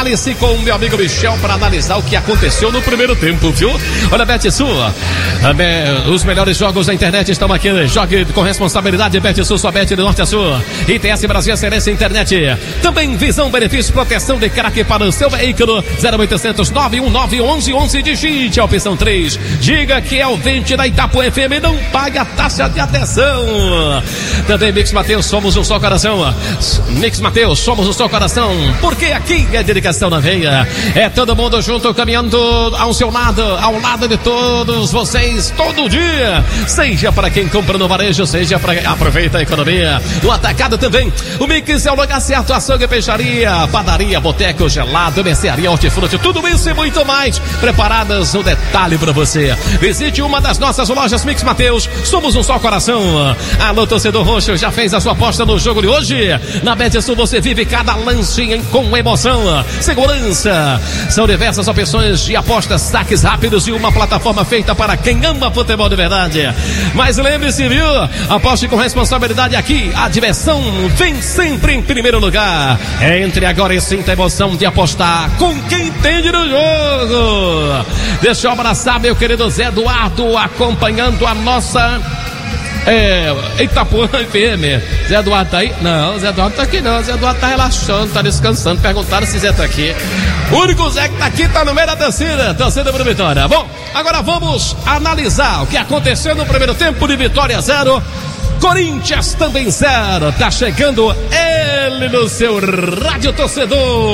Prepare-se com o meu amigo Michel para analisar o que aconteceu no primeiro tempo, viu? Olha, BetSul, os melhores jogos da internet estão aqui. Jogue com responsabilidade. BetSul, sua bet do norte a sul. ITS Brasil, excelência internet. Também visão, benefício, proteção de craque para o seu veículo. 0800 919 1111. Digite a opção 3. Diga que é o 20 da Itapu FM. Não pague a taxa de atenção. Também Mix Mateus, somos um só coração. Mix Mateus, somos um só coração. Porque aqui é dedicação na veia. É todo mundo junto, caminhando ao seu lado, ao lado de todos vocês, todo dia. Seja para quem compra no varejo, seja para aproveita a economia. No atacado também. O Mix é o lugar certo. Açougue, peixaria, padaria, boteco, gelado, mercearia, hortifruti, tudo isso e muito mais. Preparadas no detalhe para você. Visite uma das nossas lojas Mix Mateus. Somos um só coração. Alô, torcedor roxo, já fez a sua aposta no jogo de hoje? Na BetSul você vive cada lance com emoção. Segurança. São diversas opções de apostas, saques rápidos e uma plataforma feita para quem ama futebol de verdade. Mas lembre-se, viu? Aposte com responsabilidade aqui. A diversão vem sempre em primeiro lugar. Entre agora e sinta a emoção de apostar com quem entende no jogo. Deixa eu abraçar meu querido Zé Eduardo, acompanhando a nossa Itapuã FM. Zé Eduardo tá aí? Não, Zé Eduardo tá aqui não. Zé Eduardo tá relaxando, tá descansando. Perguntaram se Zé tá aqui. O único Zé que tá aqui tá no meio da torcida pro Vitória. Bom, agora vamos analisar o que aconteceu no primeiro tempo de Vitória 0. Corinthians também 0. Tá chegando ele no seu rádio torcedor.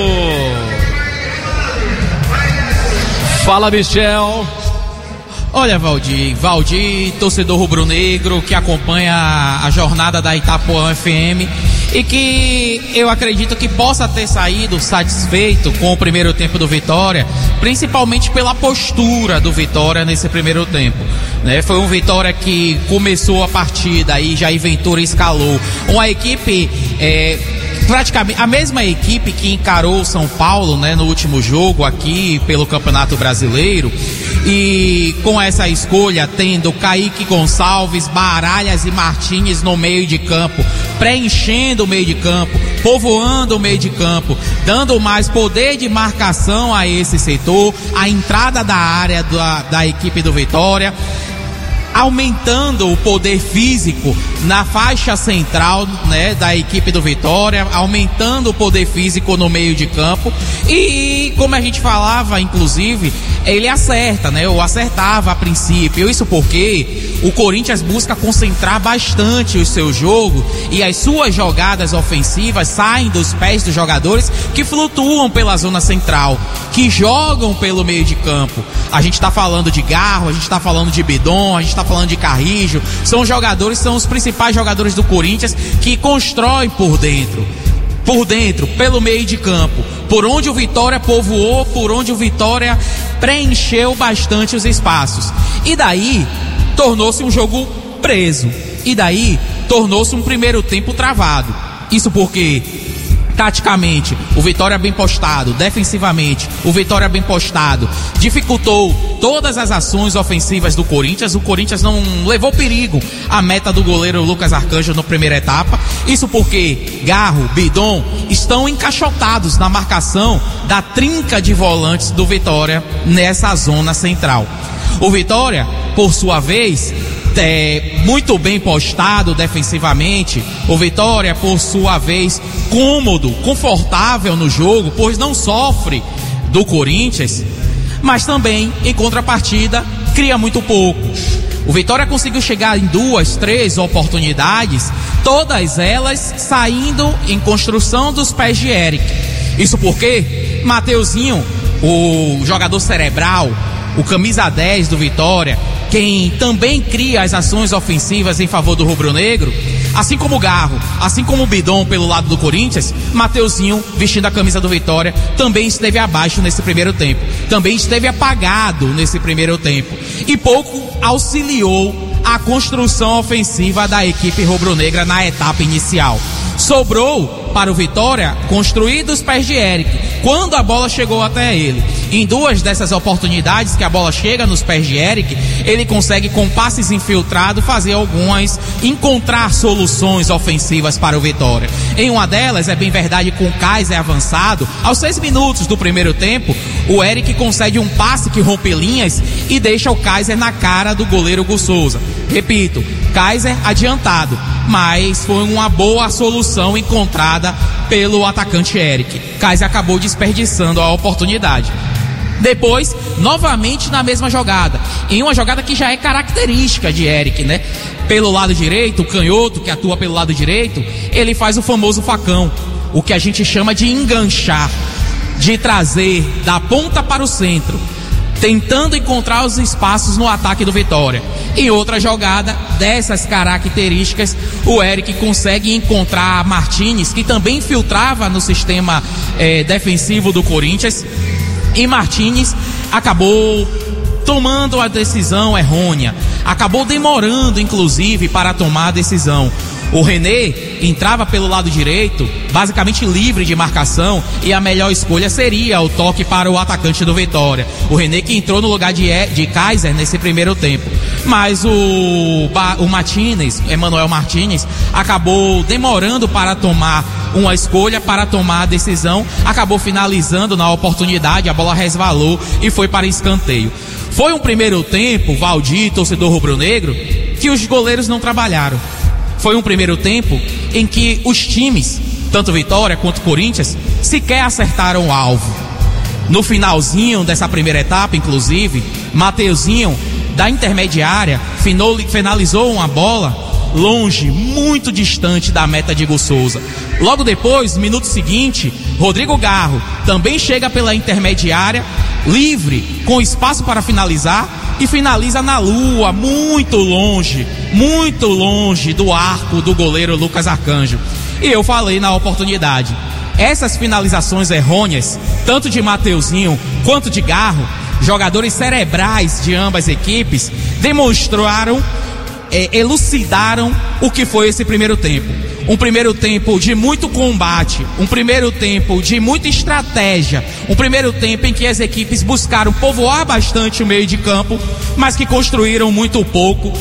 Fala, Michel. Olha, Valdir, torcedor rubro-negro que acompanha a jornada da Itapuã FM e que eu acredito que possa ter saído satisfeito com o primeiro tempo do Vitória, principalmente pela postura do Vitória nesse primeiro tempo, né? Foi um Vitória que começou a partida e Jair Ventura escalou uma equipe praticamente a mesma equipe que encarou o São Paulo, né, no último jogo aqui pelo Campeonato Brasileiro, e com essa escolha tendo Kaique Gonçalves, Baralhas e Martínez no meio de campo, preenchendo o meio de campo, povoando o meio de campo, dando mais poder de marcação a esse setor, a entrada da área da equipe do Vitória, aumentando o poder físico na faixa central, né, da equipe do Vitória, aumentando o poder físico no meio de campo. E como a gente falava, inclusive, ele acerta, né? Eu acertava a princípio. Isso porque o Corinthians busca concentrar bastante o seu jogo e as suas jogadas ofensivas saem dos pés dos jogadores que flutuam pela zona central, que jogam pelo meio de campo. A gente está falando de Garro, a gente está falando de Bidon, a gente está falando de Carrijo. São os principais jogadores do Corinthians que constroem por dentro, pelo meio de campo, por onde o Vitória povoou, por onde o Vitória preencheu bastante os espaços. E daí tornou-se um jogo preso. E daí tornou-se um primeiro tempo travado. Isso porque taticamente, o Vitória bem postado, defensivamente, o Vitória bem postado, dificultou todas as ações ofensivas do Corinthians. O Corinthians não levou perigo à meta do goleiro Lucas Arcanjo na primeira etapa. Isso porque Garro, Bidon estão encaixotados na marcação da trinca de volantes do Vitória nessa zona central. O Vitória, por sua vez, muito bem postado defensivamente. O Vitória, por sua vez, cômodo, confortável no jogo, pois não sofre do Corinthians, mas também, em contrapartida, cria muito pouco. O Vitória conseguiu chegar em 2, 3 oportunidades, todas elas saindo em construção dos pés de Eric. Isso porque Mateuzinho, o jogador cerebral, o camisa 10 do Vitória, quem também cria as ações ofensivas em favor do rubro-negro, assim como o Garro, assim como o Bidon pelo lado do Corinthians, Mateuzinho, vestindo a camisa do Vitória, também esteve abaixo nesse primeiro tempo, também esteve apagado nesse primeiro tempo, e pouco auxiliou a construção ofensiva da equipe rubro-negra na etapa inicial. Sobrou para o Vitória construir dos pés de Eric, quando a bola chegou até ele. Em 2 dessas oportunidades que a bola chega nos pés de Eric, ele consegue com passes infiltrados fazer encontrar soluções ofensivas para o Vitória. Em uma delas, é bem verdade, com o Kaiser avançado, aos 6 minutos do primeiro tempo, o Eric concede um passe que rompe linhas e deixa o Kaiser na cara do goleiro Gus Souza. Repito, Kaiser adiantado, mas foi uma boa solução encontrada pelo atacante Eric. Kaiser acabou desperdiçando a oportunidade. Depois, novamente na mesma jogada, em uma jogada que já é característica de Eric, né? Pelo lado direito, o canhoto que atua pelo lado direito, ele faz o famoso facão, o que a gente chama de enganchar, de trazer da ponta para o centro, tentando encontrar os espaços no ataque do Vitória. Em outra jogada dessas características, o Eric consegue encontrar Martínez, que também infiltrava no sistema defensivo do Corinthians, e Martínez acabou tomando a decisão errônea, acabou demorando inclusive para tomar a decisão. O René entrava pelo lado direito, basicamente livre de marcação, e a melhor escolha seria o toque para o atacante do Vitória. O René que entrou no lugar de Kaiser nesse primeiro tempo. Mas o Martínez, Emmanuel Martínez, acabou demorando para tomar uma escolha, para tomar a decisão, acabou finalizando na oportunidade, a bola resvalou e foi para escanteio. Foi um primeiro tempo, Valdir, torcedor rubro-negro, que os goleiros não trabalharam. Foi um primeiro tempo em que os times, tanto Vitória quanto Corinthians, sequer acertaram o alvo. No finalzinho dessa primeira etapa, inclusive, Mateuzinho, da intermediária, finalizou uma bola longe, muito distante da meta de Gus Souza. Logo depois, no minuto seguinte, Rodrigo Garro também chega pela intermediária, livre, com espaço para finalizar, e finaliza na lua, muito longe do arco do goleiro Lucas Arcanjo. E eu falei na oportunidade, essas finalizações errôneas, tanto de Mateuzinho quanto de Garro, jogadores cerebrais de ambas equipes, demonstraram, elucidaram o que foi esse primeiro tempo. Um primeiro tempo de muito combate, um primeiro tempo de muita estratégia, um primeiro tempo em que as equipes buscaram povoar bastante o meio de campo, mas que construíram muito pouco,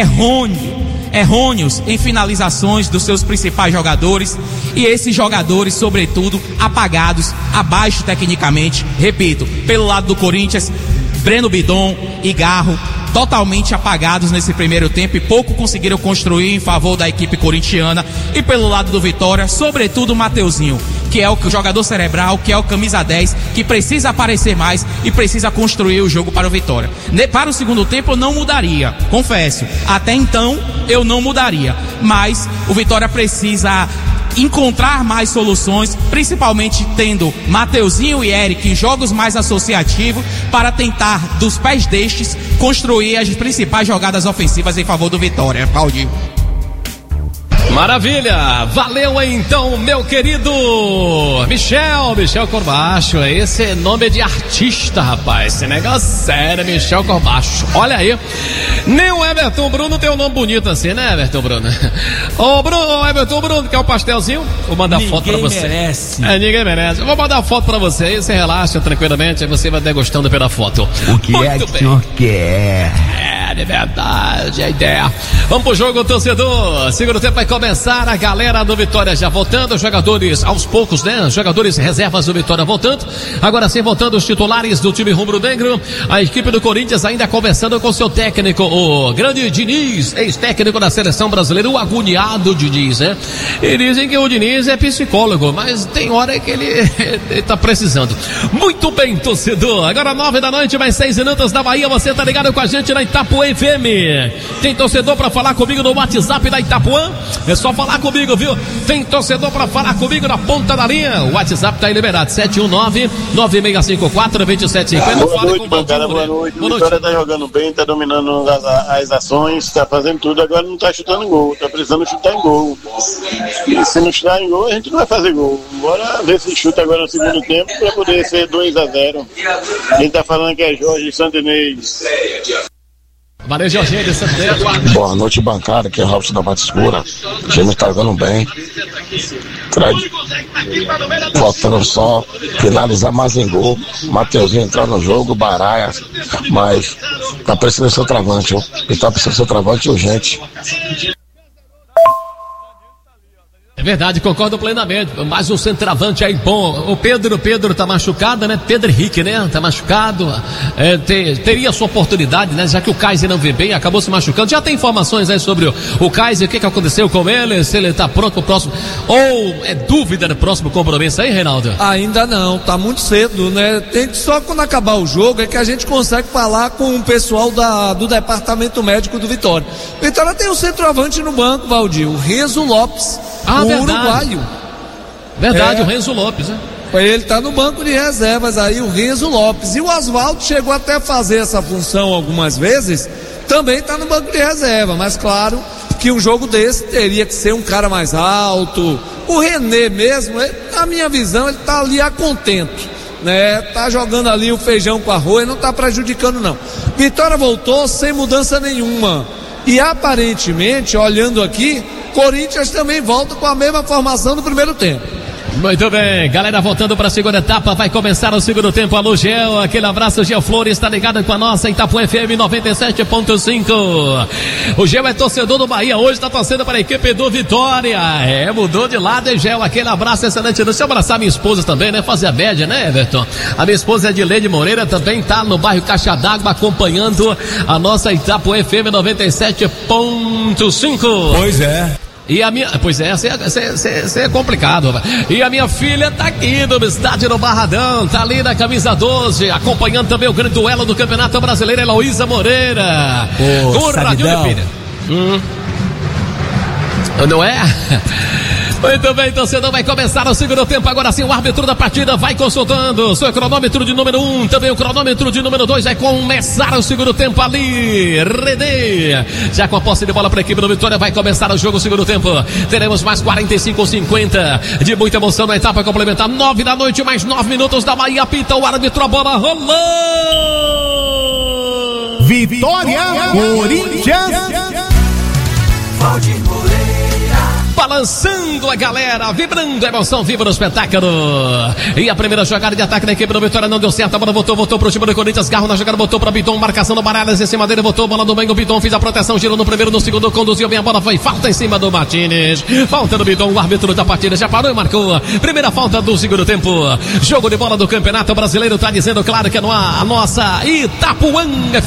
errôneos em finalizações dos seus principais jogadores, e esses jogadores, sobretudo, apagados, abaixo tecnicamente, repito, pelo lado do Corinthians, Breno Bidon e Garro, totalmente apagados nesse primeiro tempo e pouco conseguiram construir em favor da equipe corintiana. E pelo lado do Vitória, sobretudo o Mateuzinho, que é o jogador cerebral, que é o camisa 10, que precisa aparecer mais e precisa construir o jogo para o Vitória. Para o segundo tempo eu não mudaria, confesso, até então eu não mudaria, mas o Vitória precisa encontrar mais soluções, principalmente tendo Mateuzinho e Eric em jogos mais associativos, para tentar, dos pés destes, construir as principais jogadas ofensivas em favor do Vitória. Valdir. Maravilha, valeu então, meu querido Michel Corbacho. Esse nome é de artista, rapaz, esse negócio sério, Michel Corbacho. Olha aí, nem o Everton Bruno tem um nome bonito assim, né, Everton Bruno? Everton Bruno, quer um pastelzinho? Vou mandar foto pra você. Ninguém merece. Eu vou mandar foto pra você aí, você relaxa tranquilamente, aí você vai degustando pela foto. O que muito é que o senhor quer? De verdade, a ideia. Vamos pro jogo, torcedor. Segundo tempo vai começar, a galera do Vitória já voltando, os jogadores aos poucos, né? Os jogadores reservas do Vitória voltando. Agora sim, voltando os titulares do time rubro-negro. A equipe do Corinthians ainda conversando com seu técnico, o grande Diniz, ex-técnico da seleção brasileira, o agoniado Diniz, né? E dizem que o Diniz é psicólogo, mas tem hora que ele tá precisando. Muito bem, torcedor. Agora 9 da noite, mais 6 minutos da Bahia. Você tá ligado com a gente na Itapuã FM. Tem torcedor pra falar comigo no WhatsApp da Itapuã? É só falar comigo, viu? Tem torcedor pra falar comigo na ponta da linha? O WhatsApp tá aí liberado, 719-9654-2750. Boa noite, bancada, boa noite. O Vitória tá jogando bem, tá dominando as ações, tá fazendo tudo, agora não tá chutando gol, tá precisando chutar em gol. E se não chutar em gol, a gente não vai fazer gol. Bora ver se chuta agora no segundo tempo pra poder ser 2-0. Quem tá falando que é Jorge Santinês. Valeu, Jorginho de Santo. Boa noite, bancada, aqui é o Robson da Mata Escura. O time tá jogando bem. Faltando só finalizar mais em gol. Mateuzinho entrar no jogo, Baraia. Mas tá precisando do seu travante, ó. E tá precisando do seu travante urgente. É verdade, concordo plenamente. Mais um centroavante aí bom. O Pedro tá machucado, né? Pedro Henrique, né? Tá machucado. Teria sua oportunidade, né? Já que o Kaiser não vê bem, acabou se machucando. Já tem informações aí sobre o Kaiser, o que aconteceu com ele, se ele tá pronto pro próximo. Ou é dúvida no próximo compromisso aí, Reinaldo? Ainda não, tá muito cedo, né? Tem que só quando acabar o jogo é que a gente consegue falar com o pessoal do departamento médico do Vitória. Vitória tem um centroavante no banco, Valdir, o Renzo Lopes. O uruguaio. Verdade, o Renzo Lopes, né? Ele tá no banco de reservas aí, o Renzo Lopes. E o Oswaldo chegou até a fazer essa função algumas vezes, também tá no banco de reserva, mas claro que um jogo desse teria que ser um cara mais alto. O René mesmo, na minha visão, ele tá ali a contento, né? Tá jogando ali o feijão com arroz, não tá prejudicando não. Vitória voltou sem mudança nenhuma. E aparentemente, olhando aqui, Corinthians também volta com a mesma formação do primeiro tempo. Muito bem, galera, voltando para a segunda etapa, vai começar o segundo tempo. Alô, Gel, aquele abraço, Gel Flores, tá ligado com a nossa Itapuã FM 97.5. O Gel é torcedor do Bahia, hoje tá torcendo para a equipe do Vitória. Mudou de lado, hein, Gel, aquele abraço excelente. Deixa eu abraçar minha esposa também, né, fazer a média, né, Everton? A minha esposa é Edileide Moreira, também tá no bairro Caixa d'Água, acompanhando a nossa Itapuã FM 97.5. Pois é. E a minha, pois é, você é complicado, rapaz. E a minha filha tá aqui no estádio do Barradão, tá ali na camisa 12, acompanhando também o grande duelo do Campeonato Brasileiro, Heloísa Moreira. Com Radinho, filha. Não é? Muito bem, torcedor, vai começar o segundo tempo. Agora sim, o árbitro da partida vai consultando seu cronômetro de número 1, também o cronômetro de número 2. Vai começar o segundo tempo ali. Redê, já com a posse de bola para a equipe do Vitória, vai começar o jogo, o segundo tempo. Teremos mais 45 ou 50 de muita emoção na etapa complementar. 9 da noite, mais 9 minutos da Bahia. Apita o árbitro, a bola rolou. Vitória, Corinthians. Valdir Moreira. Balançando a galera, vibrando a emoção, viva no espetáculo. E a primeira jogada de ataque da equipe do Vitória não deu certo. A bola voltou pro time do Corinthians. Garro na jogada, botou pra Biton, marcação do Baralhas em cima dele, botou bola do meio. O Biton fez a proteção, girou no primeiro, no segundo, conduziu bem a bola. Foi falta em cima do Martínez. Falta do Biton, o árbitro da partida já parou e marcou. Primeira falta do segundo tempo. Jogo de bola do Campeonato Brasileiro, tá dizendo claro que é a nossa Itapuã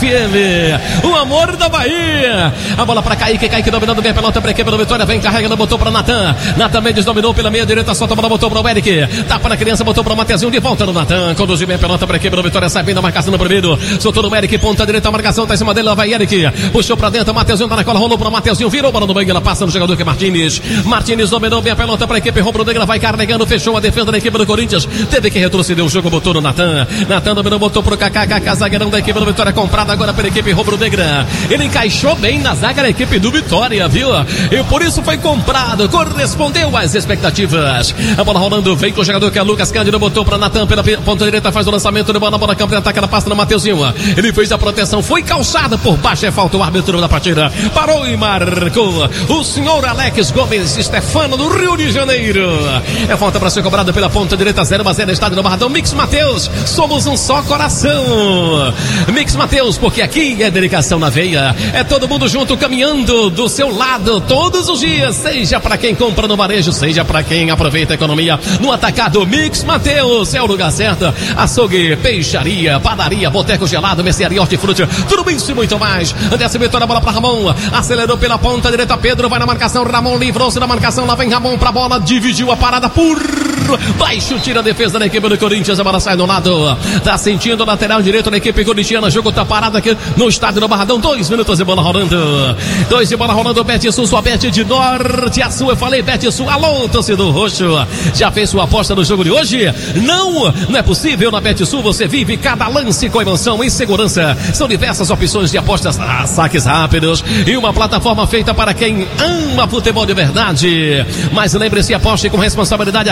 FM, o amor da Bahia. A bola pra Kaique dominando bem a pelota pra equipe do Vitória, vem carregando, botou para Natan Mendes, dominou pela meia direita, solta a bola, botou para o Eric, tapa na criança, botou para o Mateuzinho, de volta no Natan, conduziu bem a pelota para a equipe do Vitória, sai bem da marcação no primeiro, soltou no Eric, ponta direita, a marcação tá em cima dele, lá vai Eric, puxou para dentro, Mateuzinho tá na cola, rolou para o Mateuzinho, virou bola no meio, ela passa no jogador que é Martínez dominou bem a pelota para a equipe rubro-negra, vai carregando, fechou a defesa da equipe do Corinthians, teve que retroceder o jogo, botou no Natan dominou, botou para o Kaká, zagueirão da equipe do Vitória, comprado agora pela equipe rubro-negra, ele encaixou bem na zaga da equipe do Vitória, viu? E por isso foi comprado, correspondeu às expectativas. A bola rolando, vem com o jogador que é Lucas Cândido, botou para Natan pela ponta direita, faz o lançamento de bola, na bola campo de ataque, ela passa no Mateuzinho. Ele fez a proteção, foi calçada por baixo, é falta, o árbitro da partida parou e marcou. O senhor Alex Gomes Stefano do Rio de Janeiro. É falta para ser cobrada pela ponta direita, 0-0, estádio do Barradão. Mix Mateus, somos um só coração. Mix Mateus, porque aqui é dedicação na veia. É todo mundo junto, caminhando do seu lado todos os dias, seja para quem compra no varejo, seja para quem aproveita a economia no atacado. Mix Mateus é o lugar certo. Açougue, peixaria, padaria, boteco gelado, mercearia, hortifruti, tudo isso e muito mais. André Vitória, a bola para Ramon, acelerou pela ponta direita, Pedro vai na marcação, Ramon livrou-se da marcação, lá vem Ramon pra bola, dividiu a parada por baixo, tira a defesa da equipe do Corinthians, a bola sai do lado, tá sentindo o lateral direito da equipe corintiana, jogo tá parado aqui no estádio do Barradão, 2 minutos de bola rolando, 2 de bola rolando, Betsul, sua bet de norte a sul, eu falei Betsul, alô torcedor roxo, já fez sua aposta no jogo de hoje? Não é possível, na Betsul você vive cada lance com emoção e segurança, são diversas opções de apostas, saques rápidos e uma plataforma feita para quem ama futebol de verdade, mas lembre-se, aposte com responsabilidade aqui,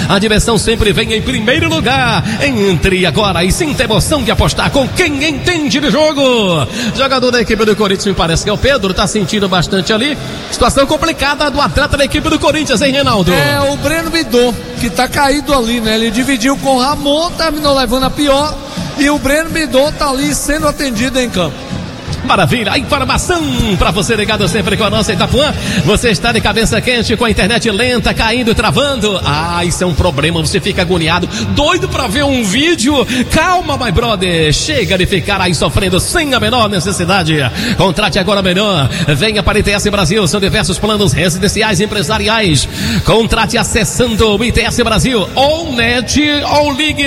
A diversão sempre vem em primeiro lugar. Entre agora e sinta a emoção de apostar com quem entende de jogo. Jogador da equipe do Corinthians, me parece que é o Pedro, tá sentindo bastante ali. Situação complicada do atleta da equipe do Corinthians, hein, Reinaldo? É o Breno Bidô, que tá caído ali, né? Ele dividiu com o Ramon, terminou levando a pior. E o Breno Bidô tá ali sendo atendido em campo. Maravilha, a informação para você ligado sempre com a nossa Itapuã. Você está de cabeça quente com a internet lenta, caindo e travando. Isso é um problema, você fica agoniado, doido para ver um vídeo. Calma, my brother, chega de ficar aí sofrendo sem a menor necessidade. Contrate agora melhor, venha para ITS Brasil, são diversos planos residenciais e empresariais. Contrate acessando o ITS Brasil, ou net, ou ligue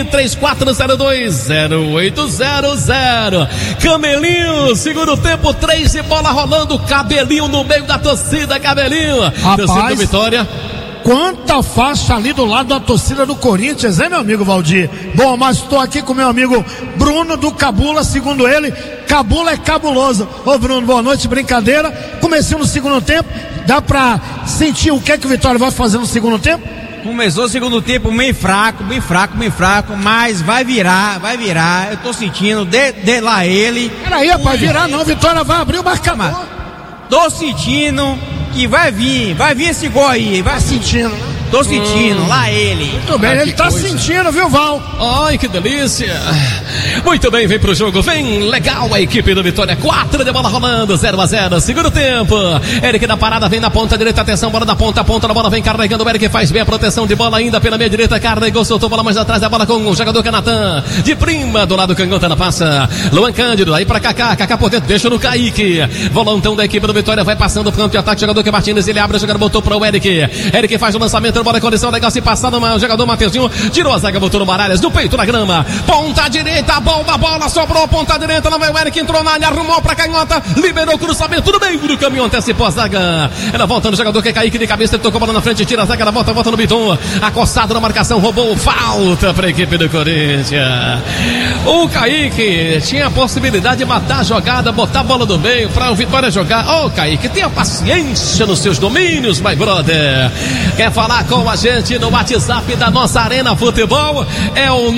3402-0800. Camelinho, segura no tempo, 3 e bola rolando, Cabelinho no meio da torcida, Cabelinho. Rapaz, Vitória. Quanta faixa ali do lado da torcida do Corinthians, hein, meu amigo Valdir? Bom, mas estou aqui com meu amigo Bruno do Cabula, segundo ele, Cabula é cabuloso. Ô Bruno, boa noite, brincadeira. Comecei no segundo tempo, dá pra sentir o que é que o Vitória vai fazer no segundo tempo? Começou o segundo tempo meio fraco, mas vai virar, eu tô sentindo, de lá ele. Peraí, rapaz, virar não, Vitória vai abrir o marcador. Tô sentindo que vai vir esse gol aí, vai sentindo, né? Tô sentindo, lá ele. Muito bem, ele tá sentindo, viu, Val? Ai, que delícia. Muito bem, vem pro jogo, vem legal a equipe do Vitória. 4 de bola rolando, 0-0, segundo tempo. Eric da parada, vem na ponta direita, atenção, bola da ponta, ponta da bola, vem carregando o Eric, faz bem a proteção de bola ainda pela meia direita, carregou, soltou bola mais atrás da bola com o jogador Canatan. De prima, do lado canhota na passa. Luan Cândido, aí pra Kaká por dentro, deixa no Kaique. Volantão da equipe do Vitória, vai passando o campo de ataque, jogador que Martins, ele abre, o jogador botou para o Eric. Eric faz o lançamento, bola em condição legal, se passar no jogador Mateuzinho, tirou a zaga, botou no Baralhas, do peito na grama, ponta direita, bola, sobrou, ponta direita, lá vai o Eric, entrou na área, arrumou pra canhota, liberou o cruzamento, tudo bem, do caminho, antecipou a zaga, ela volta no jogador que é Kaique de cabeça, ele tocou a bola na frente, tira a zaga, ela volta no Biton, acossado na marcação, roubou, falta pra equipe do Corinthians. O Kaique tinha a possibilidade de matar a jogada, botar a bola do meio pra o Vitória jogar. Ô Kaique, tenha paciência nos seus domínios, my brother. Quer falar com a gente no WhatsApp da nossa Arena Futebol? É o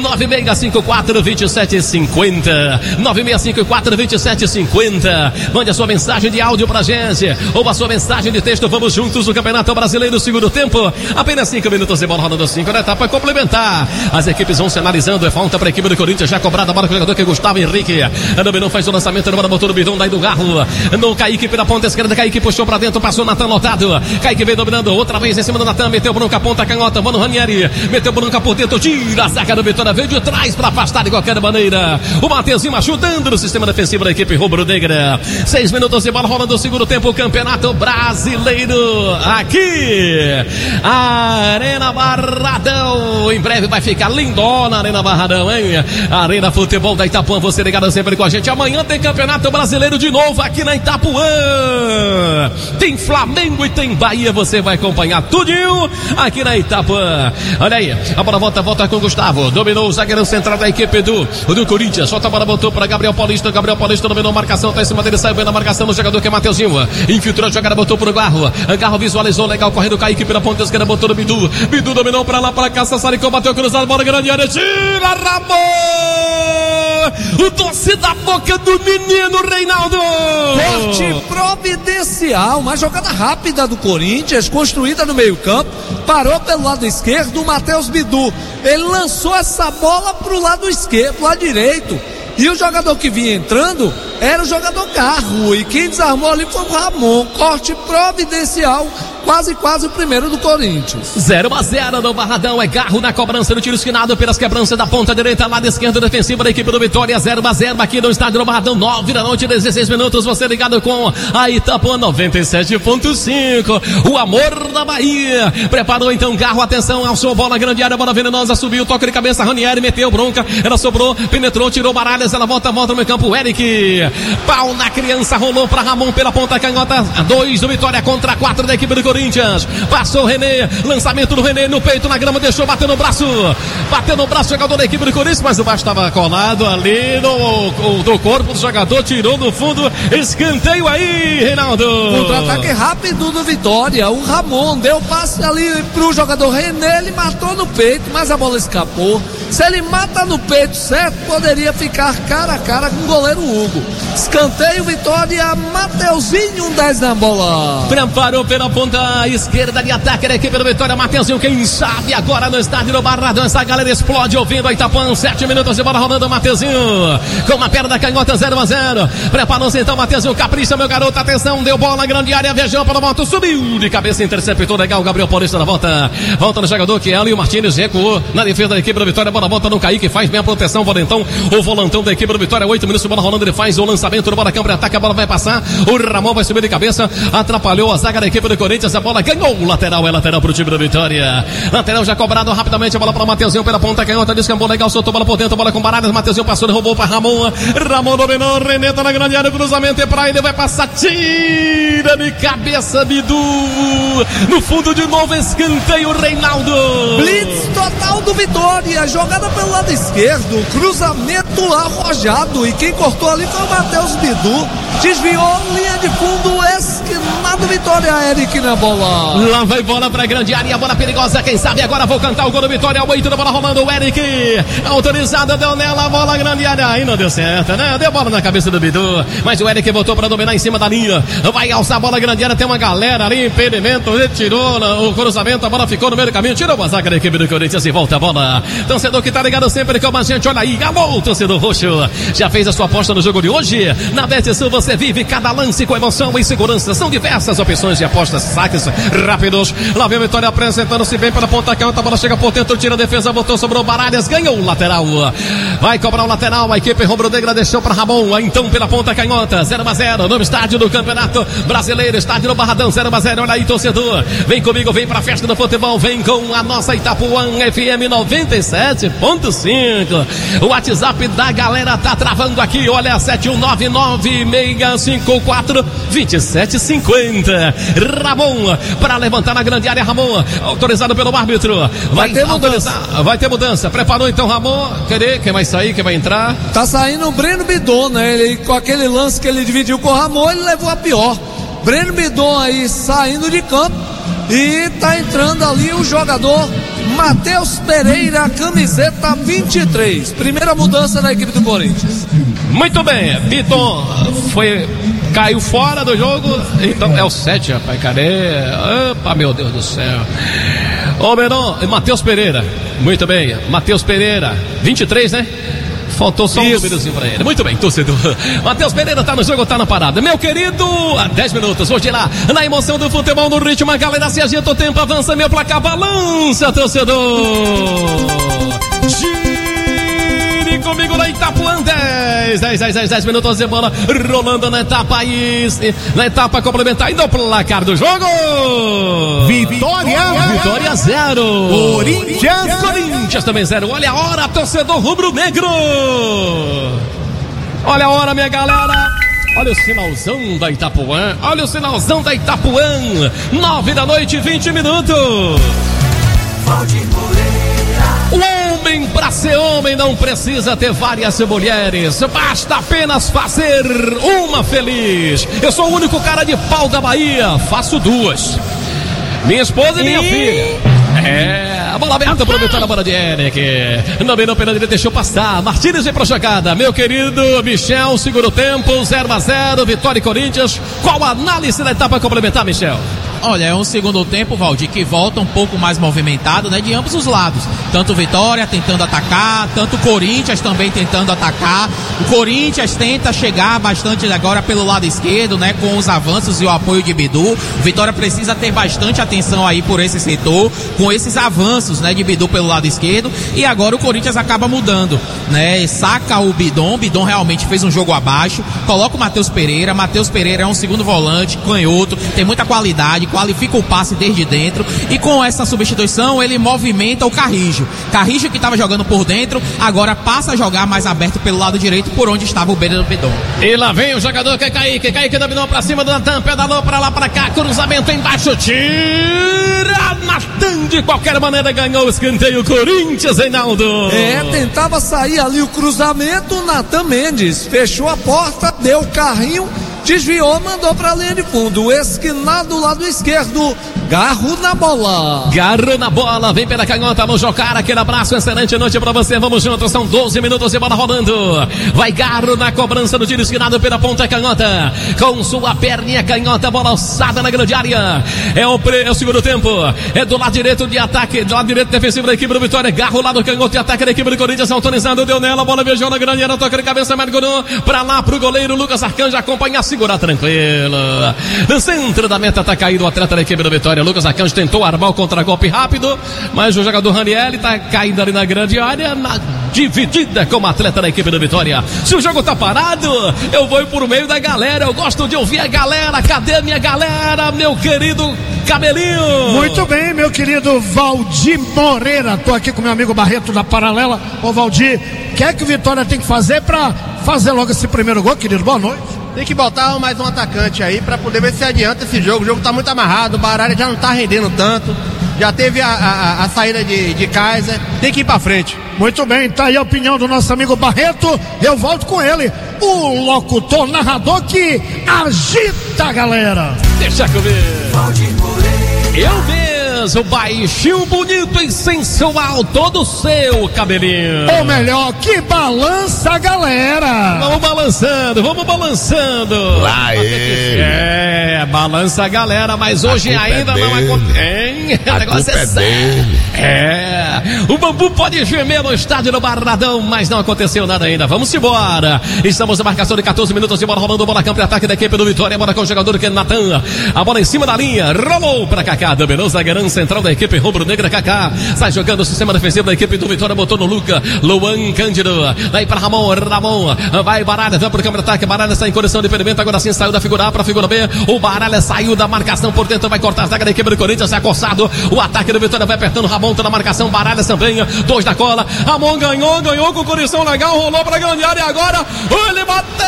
9654-2750. 9654-2750. Mande a sua mensagem de áudio pra gente, ou a sua mensagem de texto. Vamos juntos no Campeonato Brasileiro, segundo tempo. Apenas 5 minutos de bola rolando, 5 na etapa complementar. As equipes vão se analisando. É falta para a equipe do Corinthians, já cobrada a bola com o jogador que é Gustavo Henrique. Dominou, faz o lançamento, bola botou no bidão, daí do Garro. No Kaique pela ponta esquerda, Kaique puxou pra dentro, passou Natan lotado. Kaique veio dominando, outra vez em cima do Natan, meteu bronca, ponta canhota, mano Ranieri, meteu bronca por dentro, tira a zaga do Vitória, veio de trás pra afastar de qualquer maneira. O Mateuzinho ajudando no sistema defensivo da equipe rubro-negra. 6 minutos de bola rolando o segundo tempo, o Campeonato Brasileiro aqui, Arena Barradão. Em breve vai ficar lindona a Arena Barradão, hein? Arena Futebol da Itapuã, você ligado sempre com a gente. Amanhã tem Campeonato Brasileiro de novo aqui na Itapuã. Tem Flamengo e tem Bahia, você vai acompanhar tudinho aqui na Itapuã. Olha aí, a bola volta com o Gustavo, dominou o zagueiro central da equipe do Corinthians, solta a bola, botou para Gabriel Paulista dominou a marcação, tá em cima dele, saiu bem na marcação no jogador que é Mateuzinho, infiltrou a jogada, botou pro Garro visualizou, legal, correndo o Kaique pela ponta esquerda, botou no Bidu dominou pra lá, pra cá, Sassaricou, bateu cruzado, bola grande área, tira, Ramon! O doce da boca do menino Reinaldo! Corte providencial, uma jogada rápida do Corinthians, construída no meio campo, parou pelo lado esquerdo, o Matheus Bidu, ele lançou essa bola pro lado esquerdo, lado direito, e o jogador que vinha entrando era o jogador Garro, e quem desarmou ali foi o Ramon. Corte providencial, quase o primeiro do Corinthians. 0-0 no Barradão, é Garro na cobrança do tiro esquinado pelas quebranças da ponta direita, lado esquerdo defensivo da equipe do Vitória. 0-0 aqui no estádio do Barradão, 9 da noite, 16 minutos, você ligado com a Itapuã 97.5, o amor da Bahia. Preparou então Garro, atenção, alçou bola, grande área, bola venenosa, subiu, toque de cabeça, Ranieri meteu bronca, ela sobrou, penetrou, tirou Baralhas, ela volta no meio campo, Eric Pau na criança, rolou pra Ramon pela ponta canhota. 2 do Vitória contra 4 da equipe do Corinthians. Passou o René, lançamento do René no peito, na grama, deixou, bateu no braço, jogador da equipe do Corinthians, mas o baixo estava colado ali do corpo do jogador, tirou no fundo, escanteio aí, Reinaldo. Contra-ataque rápido do Vitória, o Ramon deu passe ali pro jogador René, ele matou no peito, mas a bola escapou. Se ele mata no peito certo, poderia ficar cara a cara com o goleiro Hugo. Escanteio, Vitória, Mateuzinho, 10 na bola. Preparou pela ponta esquerda de ataque da equipe do Vitória, Mateuzinho, quem sabe agora no estádio do Barradão, essa galera explode ouvindo a Itapuã, 7 minutos de bola rolando, Mateuzinho, com uma perna canhota, 0-0. Preparou-se então, Mateuzinho, capricha, meu garoto, atenção, deu bola na grande área, viajou para o moto, subiu de cabeça, interceptou, legal, Gabriel Paulista na volta no jogador que é ali, o Martínez recuou na defesa da equipe do Vitória, bola volta no Kaique, faz bem a proteção, o volantão da equipe do Vitória, 8 minutos de bola rolando, ele faz o lançamento do bola câmara, ataque, a bola vai passar, o Ramon vai subir de cabeça, atrapalhou a zaga da equipe do Corinthians, a bola ganhou o lateral, é lateral pro time do Vitória, lateral já cobrado rapidamente, a bola para o Mateuzinho pela ponta canhota, descambou legal, soltou a bola por dentro, a bola com Baralhas, Mateuzinho passou, derrubou para Ramon dominou, René tá na grande área, cruzamento é pra ele, vai passar, tira de cabeça, Bidu, no fundo de novo, escanteio, Reinaldo. Blitz total do Vitória, jogada pelo lado esquerdo, cruzamento arrojado, e quem cortou ali foi o Matheus Bidu, desviou, linha de fundo, esquinado, Vitória, Eric na bola. Lá vai bola pra grande área, bola perigosa, quem sabe agora vou cantar o gol do Vitória, 8 da bola rolando, o Eric, autorizada, deu nela, a bola grande área, aí não deu certo, né? Deu bola na cabeça do Bidu, mas o Eric voltou pra dominar em cima da linha, vai alçar a bola grande área, tem uma galera ali, impedimento, ele tirou o cruzamento, a bola ficou no meio do caminho, tirou a zaga da equipe do Corinthians e volta a bola. Torcedor que tá ligado sempre com a gente, olha aí, alô, torcedor roxo, já fez a sua aposta no jogo de hoje? Na BetSul você vive cada lance com emoção e segurança, são diversas opções de apostas, saques rápidos. Lá vem o Vitória apresentando-se bem pela ponta canhota, a bola chega por dentro, tira a defesa, voltou, sobrou Baralhas, ganhou o lateral, vai cobrar o lateral, a equipe rubro-negra deixou para Ramon, então pela ponta canhota, 0-0 no estádio do Campeonato Brasileiro, estádio do Barradão, 0-0, olha aí, torcedor, vem comigo, vem pra festa do futebol, vem com a nossa Itapuã FM 97.5, o WhatsApp da galera tá travando aqui, olha, 71996542750, Ramon, para levantar na grande área, Ramon, autorizado pelo árbitro, vai ter mudança, preparou então Ramon, quem vai sair, quem vai entrar? Tá saindo o Breno Bidon, né, ele, com aquele lance que ele dividiu com o Ramon, ele levou a pior, Breno Bidon aí saindo de campo, e tá entrando ali o jogador Matheus Pereira, camiseta 23. Primeira mudança na equipe do Corinthians. Muito bem, Bidon caiu fora do jogo, então é o 7, rapaz, cadê? Opa, meu Deus do céu. Ô, Menon, Matheus Pereira, muito bem, Matheus Pereira, 23, né? Faltou só um númerozinho pra ele. Muito bem, torcedor. Matheus Pereira tá no jogo, tá na parada. Meu querido, 10 minutos, vou tirar na emoção do futebol, no ritmo, a galera se agita, o tempo avança, meu placar balança, torcedor. Gire comigo na Itapuã, 10 minutos de bola, rolando na etapa complementar, e no placar do jogo. Vitória 0. Corinthians também 0. Olha a hora, torcedor rubro-negro. Olha a hora, minha galera. Olha o sinalzão da Itapuã. 9 da noite, 20 minutos. Homem pra ser homem não precisa ter várias mulheres, basta apenas fazer uma feliz. Eu sou o único cara de pau da Bahia, faço 2. Minha esposa e minha filha. A bola aberta para a bola de Eric. Não pena, ele deixou passar. Martínez vem pra jogada. Meu querido Michel, segura o tempo, 0-0, Vitória e Corinthians. Qual a análise da etapa complementar, Michel? Olha, é um segundo tempo, Valdir, que volta um pouco mais movimentado, né, de ambos os lados. Tanto o Vitória tentando atacar, tanto o Corinthians também tentando atacar. O Corinthians tenta chegar bastante agora pelo lado esquerdo, né, com os avanços e o apoio de Bidu. O Vitória precisa ter bastante atenção aí por esse setor, com esses avanços, né, de Bidu pelo lado esquerdo. E agora o Corinthians acaba mudando, né, saca o Bidon realmente fez um jogo abaixo, coloca o Matheus Pereira é um segundo volante, canhoto, tem muita qualidade, qualifica o passe desde dentro, e com essa substituição ele movimenta o Carrijo, que estava jogando por dentro, agora passa a jogar mais aberto pelo lado direito, por onde estava o Bedon. E lá vem o jogador Kaique dominou pra cima do Natan, pedalou pra lá, pra cá, cruzamento embaixo, tira Natan, de qualquer maneira ganhou o escanteio Corinthians, Reinaldo. Tentava sair ali o cruzamento, o Natan Mendes fechou a porta, deu o carrinho, desviou, mandou pra linha de fundo, esquinado do lado esquerdo, Garro na bola, vem pela canhota, vamos jogar aquele abraço, excelente noite pra você, vamos juntos, são 12 minutos de bola rolando, vai Garro na cobrança do tiro esquinado pela ponta canhota, com sua perninha canhota, bola alçada na grande área, é o segundo tempo, é do lado direito de ataque, do lado direito defensivo da equipe do Vitória, Garro lá do canhoto de ataque da equipe do Corinthians, autorizado, deu nela, a bola viajou na grande área, toca de cabeça, Margonô, pra lá pro goleiro Lucas Arcanjo, acompanha, segurar tranquilo, no centro da meta tá caído o atleta da equipe do Vitória, Lucas Arcanjo tentou armar o contra-golpe rápido, mas o jogador Ranieri tá caindo ali na grande área, na dividida como atleta da equipe do Vitória. Se o jogo tá parado, eu vou por meio da galera, eu gosto de ouvir a galera. Cadê minha galera, meu querido Cabelinho? Muito bem, meu querido Valdir Moreira, tô aqui com meu amigo Barreto da Paralela. Ô Valdir, o que é que o Vitória tem que fazer pra fazer logo esse primeiro gol, querido? Boa noite. Tem que botar mais um atacante aí pra poder ver se adianta esse jogo. O jogo tá muito amarrado, o Baralha já não tá rendendo tanto. Já teve a saída de Kaiser, tem que ir pra frente. Muito bem, tá aí a opinião do nosso amigo Barreto. Eu volto com ele, o locutor, narrador que agita a galera. Deixa comigo. Eu mesmo, baixinho, bonito e sensual, todo seu, Cabelinho. Ou melhor, que balança a galera. Vamos balançando. Lá balança a galera, mas hoje ainda não acontece. O negócio é sério. O Bambu pode gemer no estádio do Barradão, mas não aconteceu nada ainda. Vamos embora. Estamos na marcação de 14 minutos de bola rolando, bola campo e ataque da equipe do Vitória, bola com o jogador que é Natan. A bola em cima da linha, rolou pra Kaká, dominou zagueirão central da equipe rubro-negra, Kaká. Sai jogando o sistema defensivo da equipe do Vitória, botou no Luan Cândido. Daí pra Ramon, vai Baralha, vai pro campo de ataque, Baralha está em condição de impedimento, agora sim saiu da figura A pra figura B. O Baralha saiu da marcação por dentro, vai cortar a zaga da equipe do Corinthians, é acossado. O ataque do Vitória vai apertando, Ramon tá na marcação, Baralha também, 2 da cola. Ramon ganhou com condição legal, rolou pra grande área e agora ele bateu,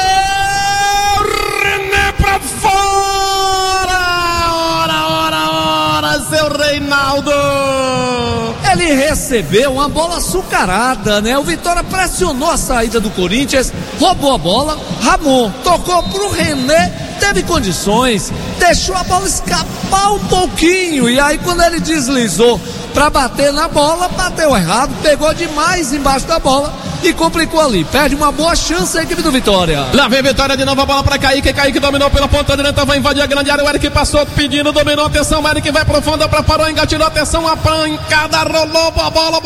René pra fora. Ora, seu Reinaldo. Ele recebeu uma bola açucarada, né? O Vitória pressionou a saída do Corinthians, roubou a bola, Ramon tocou pro René, teve condições, deixou a bola escapar um pouquinho, e aí quando ele deslizou pra bater na bola, bateu errado, pegou demais embaixo da bola e complicou ali, perde uma boa chance a equipe do Vitória. Lá vem Vitória de novo, a bola pra Kaique dominou pela ponta direita, vai invadir a grande área, o Eric passou pedindo, dominou, atenção, o Eric vai pro fundo, preparou, engatilhou, atenção, a pancada, rolou a bola,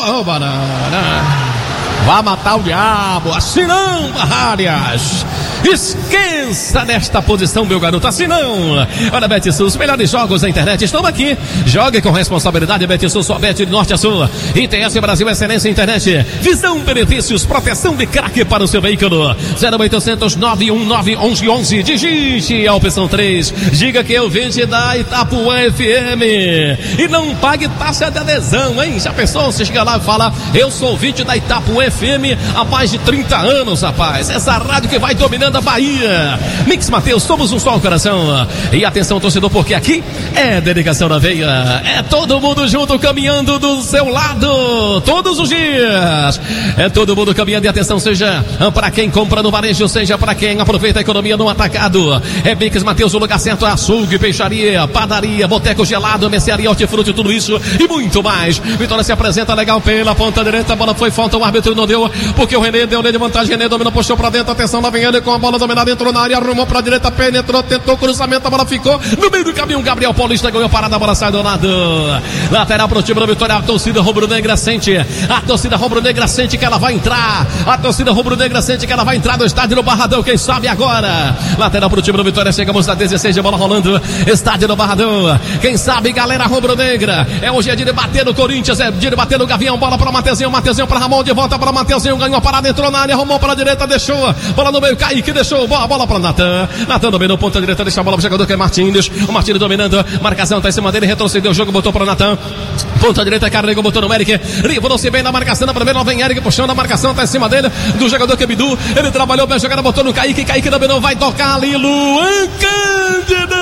vai matar o diabo, assim não, Barrarias. Esqueça desta posição, meu garoto, assim não. Olha, Betsul, os melhores jogos da internet estão aqui. Jogue com responsabilidade, Betsul, sua bet de norte a sul. ITS Brasil, excelência internet. Visão, benefícios, proteção de craque para o seu veículo. 0800 919 1111. Digite a opção 3. Diga que eu vende da Itapuã FM. E não pague taxa de adesão, hein? Já pensou? Você chega lá e fala, eu sou ouvinte da Itapuã FM há mais de 30 anos, rapaz. Essa rádio que vai dominando da Bahia. Mix Mateus, somos um só coração. E atenção, torcedor, porque aqui é dedicação na veia. É todo mundo junto, caminhando do seu lado todos os dias. É todo mundo caminhando, e atenção, seja para quem compra no varejo, seja para quem aproveita a economia no atacado. É Mix Mateus, o lugar certo, açougue, peixaria, padaria, boteco gelado, mercearia, hortifruti, tudo isso e muito mais. Vitória se apresenta legal pela ponta direita, a bola foi falta, o árbitro não deu, porque o René deu de vantagem, René dominou, puxou pra dentro, atenção, na vinhada com a bola dominada, entrou na área, arrumou pra direita, penetrou, tentou cruzamento, a bola ficou no meio do caminho, Gabriel Paulista ganhou parada, a bola sai do lado, lateral pro time da Vitória, a torcida rubro-negra sente, que ela vai entrar, a torcida rubro-negra sente que ela vai entrar no estádio do Barradão, quem sabe agora, lateral pro time da Vitória, chegamos na 16 de bola rolando, estádio do Barradão, quem sabe, galera rubro-negra, hoje é de debater no Corinthians, é de debater no Gavião, bola para Mateuzinho para Ramon, de volta para Mateuzinho, ganhou a parada, entrou na área, arrumou para a direita, deixou, bola no meio, Kaique deixou, bola para Natan. Natan dominou ponta direita, deixa a bola pro jogador que é Martins. O Martins dominando, marcação tá em cima dele, retrocedeu o jogo, botou para Natan. Ponta direita, carregou, botou no Eric. Livrou-se bem na marcação, na primeira, vem Eric puxando a marcação, tá em cima dele, do jogador que é Bidu. Ele trabalhou bem a jogada, botou no Kaique. Kaique dominou, vai tocar ali, Luan Cândido.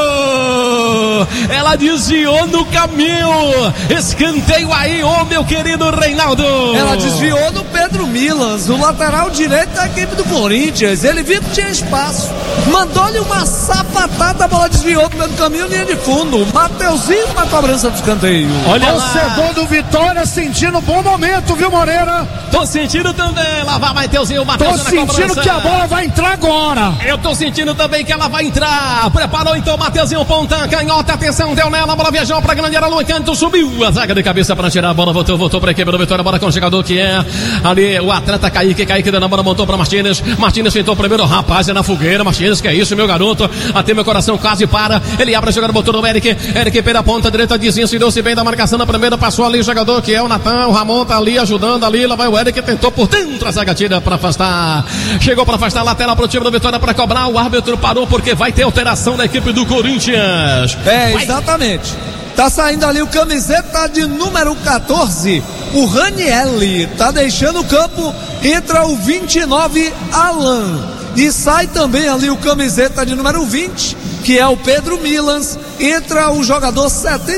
Ela desviou no caminho. Escanteio aí, ô meu querido Reinaldo. Ela desviou no Pedro Milans, o lateral direito da equipe do Corinthians. Ele viu que tinha espaço, mandou-lhe uma sapatada, a bola desviou do meio do caminho, linha de fundo. Mateuzinho na cobrança do escanteio. Olha torcedor do Vitória sentindo um bom momento, viu, Moreira? Tô sentindo também. Lá vai Mateuzinho, Tô sentindo que a bola vai entrar agora. Eu tô sentindo também que ela vai entrar. Preparou então Mateuzinho, ponta, canhota, atenção, deu nela, a bola viajou pra grande área, Luan Cândido subiu a zaga de cabeça pra tirar a bola, voltou pra equipe do Vitória, bola com o jogador que é ali o atleta Kaique deu na bola, montou pra Martins tentou primeiro, rapaz, é na fogueira, Martins, que é isso, meu garoto, até meu coração quase para, ele abre a jogada, botou no Eric pela ponta direita, desincidou-se bem da marcação na primeira, passou ali o jogador que é o Natan, o Ramon tá ali ajudando ali, lá vai o Eric, tentou por dentro a zaga tira pra afastar, chegou pra afastar a lateral pro time do Vitória pra cobrar, o árbitro parou porque vai ter alteração da equipe do Corinthians. Exatamente. Tá saindo ali o camiseta de número 14, o Ranielli, tá deixando o campo, entra o 29, Alan, e sai também ali o camiseta de número 20, que é o Pedro Milans, entra o jogador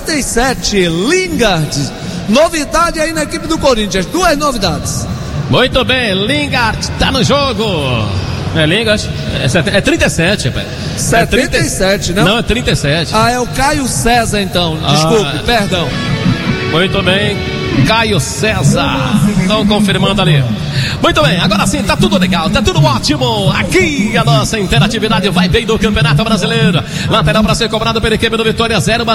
77, Lingard. Novidade aí na equipe do Corinthians, 2 novidades. Muito bem, Lingard tá no jogo. É Lingard, é 37, rapaz. 77, não? Não, é 37. Ah, é o Caio César então, desculpe, perdão. Muito bem, Caio César, estão confirmando ali. Muito bem, agora sim, tá tudo legal, tá tudo ótimo. Aqui a nossa interatividade vai bem do Campeonato Brasileiro. Lateral para ser cobrado pela equipe do Vitória,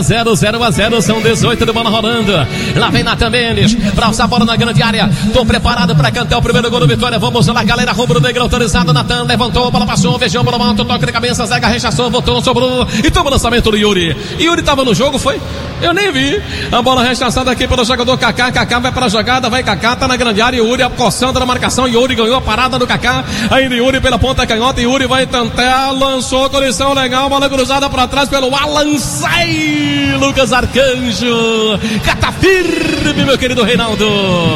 0-0, são 18 de bola rolando. Lá vem Natan Mendes, pra alçar a bola na grande área. Tô preparado pra cantar o primeiro gol do Vitória. Vamos lá, galera, rubro-negra autorizado. Natan levantou, a bola passou, beijou, bola alta, toque de cabeça, zaga rechaçou, voltou, sobrou e toma o lançamento do Yuri. Yuri tava no jogo, foi? Eu nem vi. A bola rechaçada aqui pelo jogador Kaká. Kaká vai pra jogada, vai Kaká, tá na grande área. Yuri coçando na marcação. Yuri ganhou a parada do Kaká. Ainda Yuri pela ponta canhota. Yuri vai tentar, lançou, condição legal. Bola cruzada pra trás pelo Alan. Sai Lucas Arcanjo. Cata firme, meu querido Reinaldo.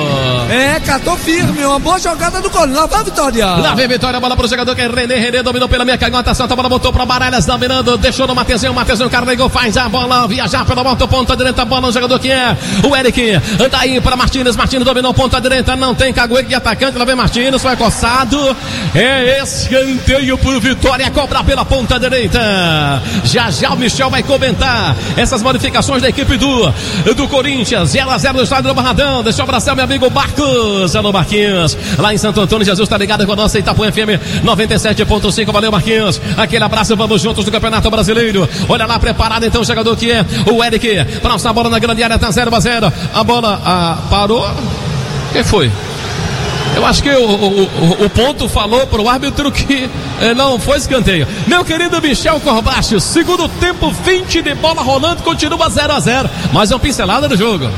Catou firme. Uma boa jogada do Corinthians. Lá vai Vitória. Lá vem Vitória. Bola pro jogador que é René dominou pela minha canhota. Solta a bola, botou pra Baralhas, dominando. Deixou no Mateuzinho. Mateuzinho carregou, faz a bola viajar pela volta, ponta direita. Bola no jogador que é o Eric. Anda aí pra Martins. Martins dominou ponta direita. Não tem caguete de atacante. Lá vem Martins. Foi coçado. É escanteio pro Vitória. Cobra pela ponta direita. Já o Michel vai comentar essas modificações da equipe do Corinthians. 0-0 no estádio do Barradão. Deixa eu abraçar meu amigo Marcos. Alô, Marquinhos. Lá em Santo Antônio, Jesus tá ligado com a nossa Itapuã FM 97.5. Valeu, Marquinhos. Aquele abraço. Vamos juntos do Campeonato Brasileiro. Olha lá, preparado então o jogador que é o Eric. Pra lançar a bola na grande área. Tá 0-0. A bola parou. Quem foi? Eu acho que o ponto falou pro árbitro que não foi escanteio. Meu querido Michel Corbacho, segundo tempo, 20 de bola rolando, continua 0-0. Mais uma pincelada do jogo.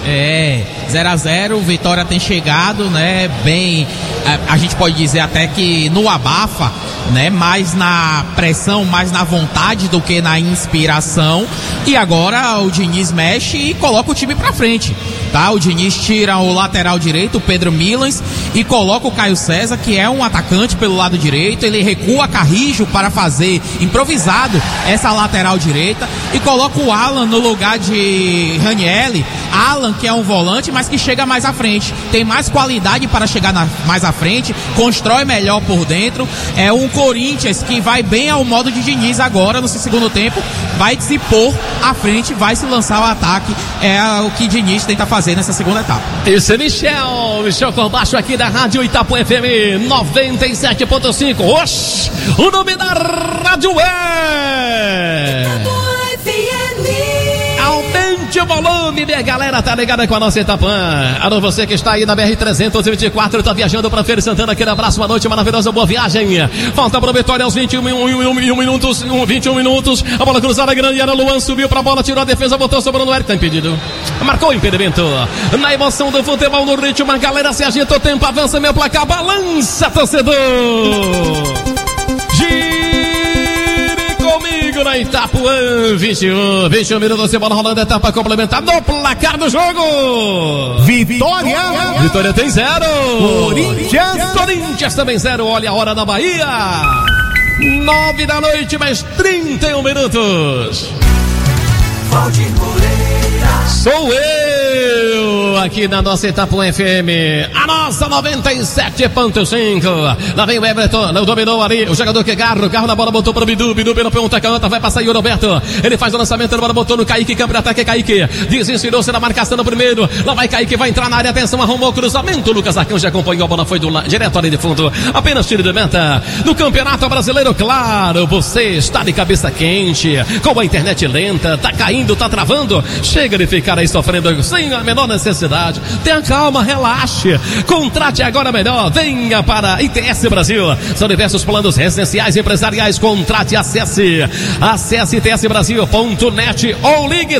0-0, o Vitória tem chegado, né, bem, a gente pode dizer até que no abafa, né, mais na pressão, mais na vontade do que na inspiração. E agora o Diniz mexe e coloca o time pra frente, tá? O Diniz tira o lateral direito, o Pedro Milans, e coloca o Caio César, que é um atacante pelo lado direito. Ele recua Carrijo para fazer improvisado essa lateral direita e coloca o Alan no lugar de Ranielli. Alan, que é um volante, mas que chega mais à frente, tem mais qualidade para chegar mais à frente, constrói melhor por dentro. É um Corinthians que vai bem ao modo de Diniz agora no segundo tempo, vai se pôr à frente, vai se lançar ao ataque. É o que Diniz tenta fazer nessa segunda etapa. Esse é Michel Corbacho aqui da Rádio Itapuã FM 97.5. Oxi, o nome da rádio é Aumente o volume, minha galera, tá ligada com a nossa Itapuã. Alô, você que está aí na BR-324, tá viajando pra Feira de Santana, aquele abraço, uma noite maravilhosa, boa viagem. Falta pro Vitória aos 21 minutos, a bola cruzada grande, era Luan, subiu pra bola, tirou a defesa, botou, sobrando o Eric, tá impedido. Marcou o impedimento. Na emoção do futebol, no ritmo, a galera se agita, o tempo avança, meu placar, balança, torcedor. Gira domingo na Itapuã, 21 minutos de bola rolando, etapa complementar no placar do jogo. Vitória tem 0. Corinthians também 0. Olha a hora da Bahia. 9 da noite, mais 31 minutos. Valdir Moreira. Sou eu, aqui na nossa Itapuã FM, a nossa 97.5. Lá vem o Everton, não dominou ali, o jogador que agarra, o carro na bola, botou para o Bidu pela ponta, canta, vai passar o Roberto. Ele faz o lançamento, a bola botou no Kaique, campo de ataque, Kaique. Desinspirou-se na marcação no primeiro. Lá vai Kaique, vai entrar na área, atenção, arrumou o cruzamento. Lucas Arcanjo acompanhou, a bola foi direto ali de fundo. Apenas tiro de meta. No Campeonato Brasileiro, claro, você está de cabeça quente, com a internet lenta, tá caindo, tá travando. Chega de ficar aí sofrendo sem a menor necessidade. Tenha calma, relaxe. Contrate agora melhor. Venha para ITS Brasil. São diversos planos residenciais e empresariais. Contrate e acesse itsbrasil.net ou ligue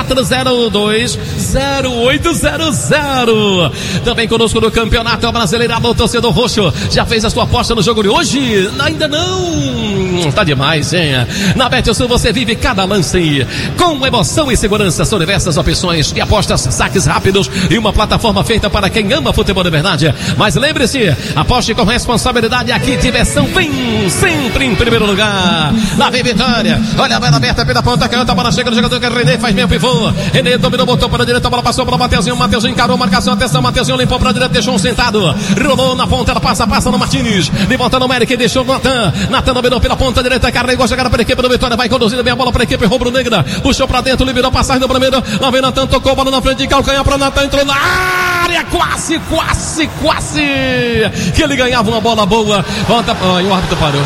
3402-0800. Também conosco no Campeonato Brasileiro, alô, torcedor roxo. Já fez a sua aposta no jogo de hoje? Ainda não. Tá demais, hein? Na BetSul você vive cada lance com emoção e segurança. São diversas opções de apostas, saques rápidos e uma plataforma feita para quem ama futebol de verdade. Mas lembre-se, aposte com responsabilidade. Aqui diversão vem sempre em primeiro lugar. Lá vem Vitória, olha a bola aberta pela ponta, canta, a bola chega no jogador que é René, faz meio pivô. René dominou, botou para a direita, a bola passou para o Mateuzinho encarou a marcação, atenção, Mateuzinho limpou para a direita, deixou um sentado, rolou na ponta, ela passa no Martins, de volta no Eric, deixou o Natan dominou pela ponta direita, carregou a jogada para a equipe do Vitória, vai conduzindo bem a bola para a equipe rubro-negra, puxou para dentro, liberou a passagem do primeiro, lá vem Natan, tocou a bola na frente de calcanhar para Natan, entrou na área, quase, que ele ganhava uma bola boa, volta, e o árbitro parou.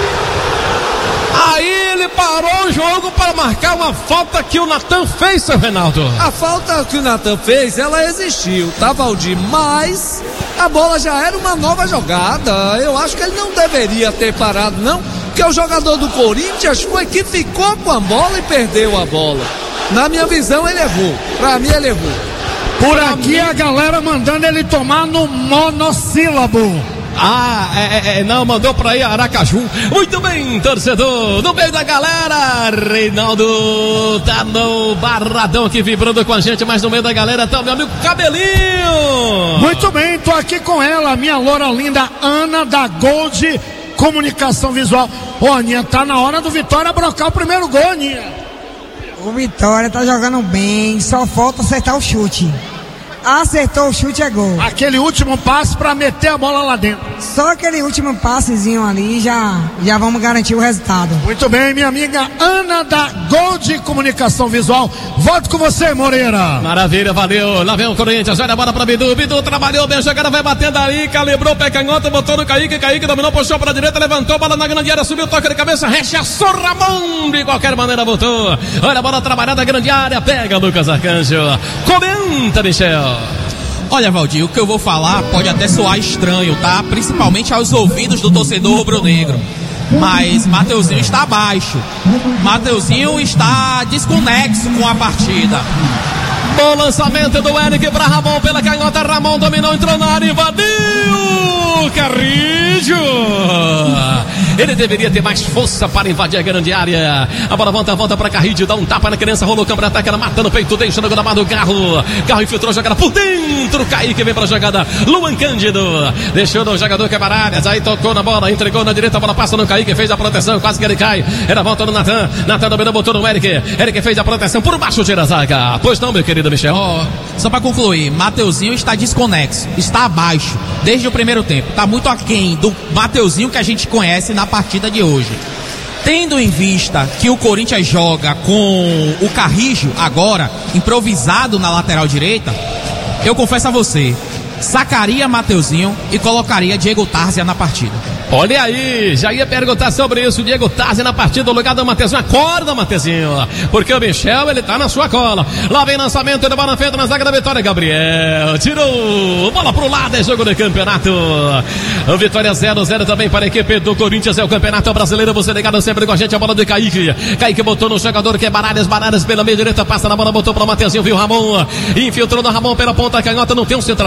Aí ele parou o jogo para marcar uma falta que o Natan fez, seu Reinaldo. A falta que o Natan fez, ela existiu, tá, Valdir? Mas a bola já era uma nova jogada. Eu acho que ele não deveria ter parado, não, porque o jogador do Corinthians foi que ficou com a bola e perdeu a bola. Na minha visão, ele errou. Pra mim, ele errou. Por aqui a galera mandando ele tomar no monossílabo. Não, mandou pra aí Aracaju. Muito bem, torcedor, no meio da galera, Reinaldo tá no Barradão aqui vibrando com a gente, mas no meio da galera tá o meu amigo Cabelinho. Muito bem, tô aqui com ela, minha loura linda Ana da Gold Comunicação Visual. Ô, Aninha, tá na hora do Vitória brocar o primeiro gol, Aninha. O Vitória tá jogando bem, só falta acertar o chute. Acertou o chute, é gol. Aquele último passe pra meter a bola lá dentro. Só aquele último passezinho ali, já vamos garantir o resultado. Muito bem, minha amiga Ana da Gold Comunicação Visual. Volto com você, Moreira. Maravilha, valeu. Lá vem o Corinthians, olha a bola pra Bidu trabalhou bem, a jogada vai batendo aí, calibrou o pé canhoto, botou no Kaique dominou, puxou pra direita, levantou, bola na grande área, subiu, toca de cabeça, rechaçou Ramon, de qualquer maneira botou. Olha a bola trabalhada, grande área, pega Lucas Arcanjo. Comenta, Michel. Olha, Valdir, o que eu vou falar pode até soar estranho, tá? Principalmente aos ouvidos do torcedor rubro-negro. Mas Mateuzinho está abaixo. Mateuzinho está desconexo com a partida. Bom lançamento do Eric para Ramon pela canhota. Ramon dominou, entrou na área, invadiu. Carrijo. Ele deveria ter mais força para invadir a grande área. A bola volta para Carrijo, dá um tapa na criança, rolou o campo de ataque, ela mata no peito, deixa no gramado do Carro infiltrou a jogada por dentro, Kaique vem para a jogada, Luan Cândido deixou no jogador que é Baralhas, aí tocou na bola, entregou na direita, a bola passa no Kaique, fez a proteção, quase que ele cai, era a volta do Natan dominou, botou no Eric fez a proteção por baixo, tira a zaga. Pois não, meu querido Michel? Só para concluir, Mateuzinho está desconexo, está abaixo desde o primeiro tempo, está muito aquém do Mateuzinho que a gente conhece na partida de hoje. Tendo em vista que o Corinthians joga com o Carrijo agora, improvisado na lateral direita, eu confesso a você, sacaria Mateuzinho e colocaria Diego Tárzia na partida. Olha aí, já ia perguntar sobre isso. Diego Tárzia na partida, no lugar do Mateuzinho. Acorda, Mateuzinho, porque o Michel, ele tá na sua cola. Lá vem lançamento, ele vai na frente, na zaga da Vitória. Gabriel tirou, bola pro lado, é jogo de campeonato. O Vitória 0-0 também para a equipe do Corinthians, é o Campeonato Brasileiro. Você ligado sempre com a gente, a bola de Kaique botou no jogador que é Baralhas pela meia direita, passa na bola, botou para o Mateuzinho, viu Ramon, infiltrou no Ramon pela ponta canhota, não tem um centroavante fixo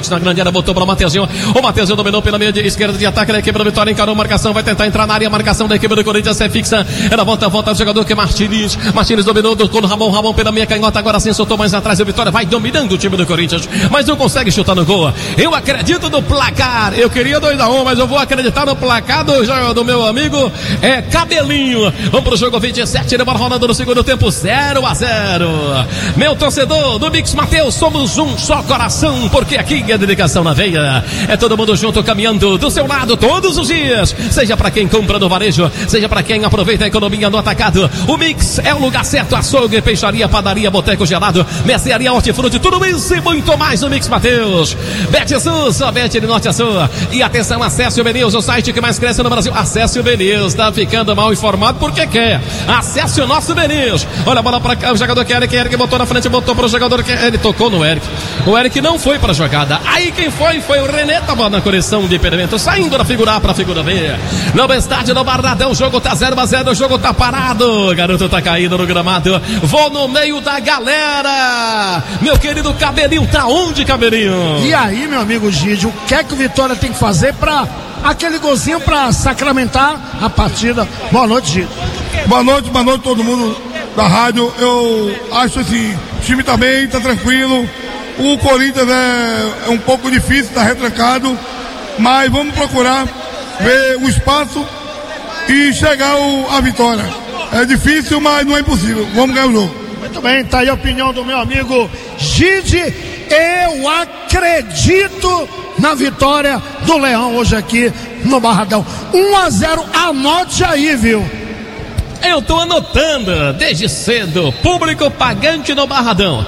na grande área, botou para o Mateuzinho. O Mateuzinho dominou pela meia esquerda de ataque da equipe do Vitória, encarou a marcação, vai tentar entrar na área, a marcação da equipe do Corinthians é fixa. Ela volta o jogador que é Martins dominou, tocou no Ramon pela meia canhota, agora sim soltou mais atrás, o Vitória vai dominando o time do Corinthians, mas não consegue chutar no gol. Eu acredito no placar, eu queria 2-1, mas eu vou acreditar no placar do meu amigo Cabelinho. Vamos pro jogo 27, ele vai rolando no segundo tempo, 0-0. Meu torcedor do Mix Mateus, somos um só coração, porque aqui é dedicação na veia, é todo mundo junto caminhando do seu lado todos os dias, seja para quem compra no varejo, seja para quem aproveita a economia no atacado. O Mix é o lugar certo, açougue, peixaria, padaria, boteco gelado, mercearia, hortifruti, tudo isso e muito mais no Mix Mateus. BetSul, só bet de norte a sul. E atenção, acesse o BNews, o site que mais cresce no Brasil. Acesse o BNews, tá ficando mal informado porque quer. Acesse o nosso BNews. Olha a bola para cá, o jogador que Eric botou na frente, botou para o jogador que ele tocou no Eric. O Eric não foi para a jogada. Aí quem foi o René, tava na correção de impedimento, saindo da figura A para a figura B. No estádio do Barradão, o jogo tá 0-0, o jogo tá parado. O garoto tá caído no gramado. Vou no meio da galera. Meu querido Cabelinho, tá onde, Cabelinho? E aí, meu amigo Gide, o que é que o Vitória tem que fazer pra aquele golzinho pra sacramentar a partida? Boa noite, Gide. Boa noite todo mundo da rádio. Eu acho esse time tá bem, tá tranquilo. O Corinthians é um pouco difícil, tá retrancado, mas vamos procurar ver o espaço e chegar à vitória. É difícil, mas não é impossível. Vamos ganhar o jogo. Muito bem, tá aí a opinião do meu amigo Gide. Eu acredito na vitória do Leão hoje aqui no Barradão. 1-0, anote aí, viu? Eu tô anotando desde cedo. Público pagante no Barradão,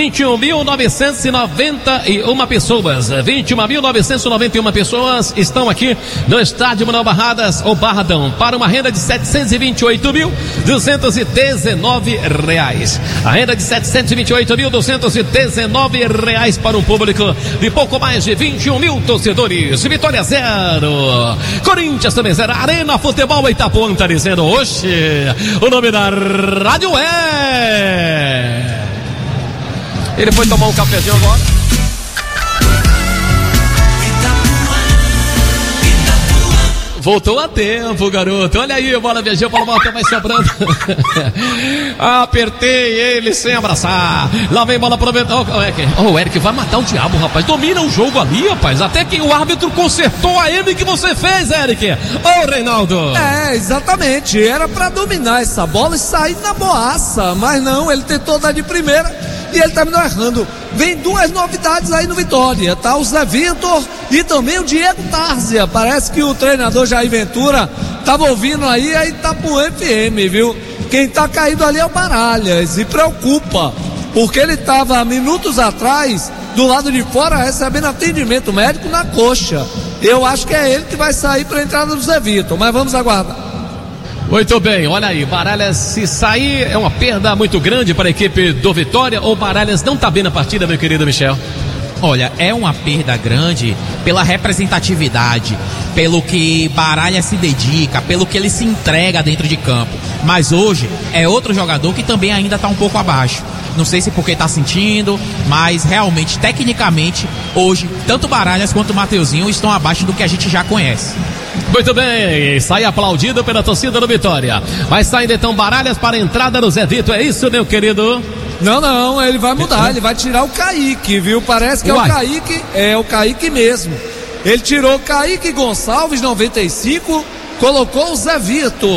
21.991 pessoas. 21.991 pessoas estão aqui no estádio Manuel Barradas, ou Barradão, para uma renda de R$728.219. A renda de R$728.219 para um público de pouco mais de 21 mil torcedores. Vitória 0, Corinthians também 0. Arena Futebol Itapuã tá dizendo hoje. O nome da rádio é... Ele foi tomar um cafezinho agora. Voltou a tempo, garoto. Olha aí, a bola viajou para o volta, vai sobrando. Apertei ele sem abraçar. Lá vem bola pro o Eric vai matar o diabo, rapaz. Domina o jogo ali, rapaz. Até que o árbitro consertou a M que você fez, Eric. Ô, Reinaldo. É, exatamente. Era para dominar essa bola e sair na boaça. Mas não, ele tentou dar de primeira e ele terminou errando. Vem duas novidades aí no Vitória, tá? O Zé Vitor e também o Diego Tárzia. Parece que o treinador Jair Ventura tava ouvindo aí a Itapuã FM, viu? Quem tá caído ali é o Baralhas e preocupa, porque ele tava minutos atrás do lado de fora recebendo atendimento médico na coxa. Eu acho que é ele que vai sair para a entrada do Zé Vitor, mas vamos aguardar. Muito bem, olha aí, Baralhas, se sair é uma perda muito grande para a equipe do Vitória, ou Baralhas não tá bem na partida, meu querido Michel? Olha, é uma perda grande pela representatividade, pelo que Baralhas se dedica, pelo que ele se entrega dentro de campo. Mas hoje é outro jogador que também ainda está um pouco abaixo. Não sei se porque está sentindo, mas realmente, tecnicamente, hoje, tanto Baralhas quanto o Mateuzinho estão abaixo do que a gente já conhece. Muito bem, sai aplaudido pela torcida do Vitória. Vai saindo então Baralhas para a entrada do Zé Vitor, é isso, meu querido? Não, ele vai mudar, ele vai tirar o Kaique, viu? Parece que é o Kaique mesmo. Ele tirou Kaique Gonçalves, 95, colocou o Zé Vitor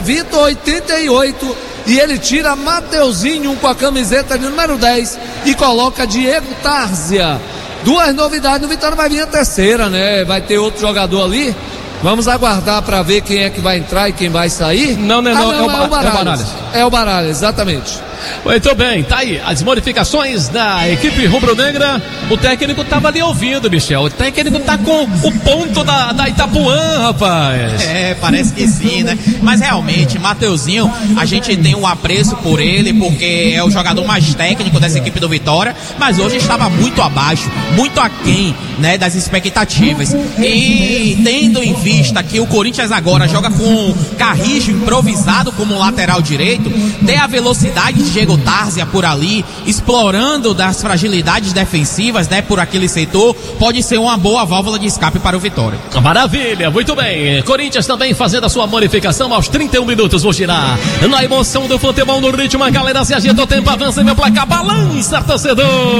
88, e ele tira Mateuzinho com a camiseta de número 10 e coloca Diego Tárzia. Duas novidades, no Vitória vai vir a terceira, né? Vai ter outro jogador ali. Vamos aguardar para ver quem é que vai entrar e quem vai sair. Não, é o Baralhas. É o Baralhas, exatamente. Muito bem, tá aí as modificações da equipe rubro-negra. O técnico tava ali ouvindo, Michel. O técnico tá com o ponto da Itapuã, rapaz. É, parece que sim, né? Mas realmente, Mateuzinho, a gente tem um apreço por ele, porque é o jogador mais técnico dessa equipe do Vitória, mas hoje estava muito abaixo, muito aquém, né, das expectativas. E tendo em vista que o Corinthians agora joga com Carrijo improvisado como lateral direito, tem a velocidade Diego Tárzia por ali, explorando das fragilidades defensivas, né, por aquele setor, pode ser uma boa válvula de escape para o Vitória. Maravilha, muito bem. Corinthians também fazendo a sua bonificação aos 31 minutos. Vou girar na emoção do futebol, no ritmo, a galera se agita, o tempo avança e meu placar balança, torcedor.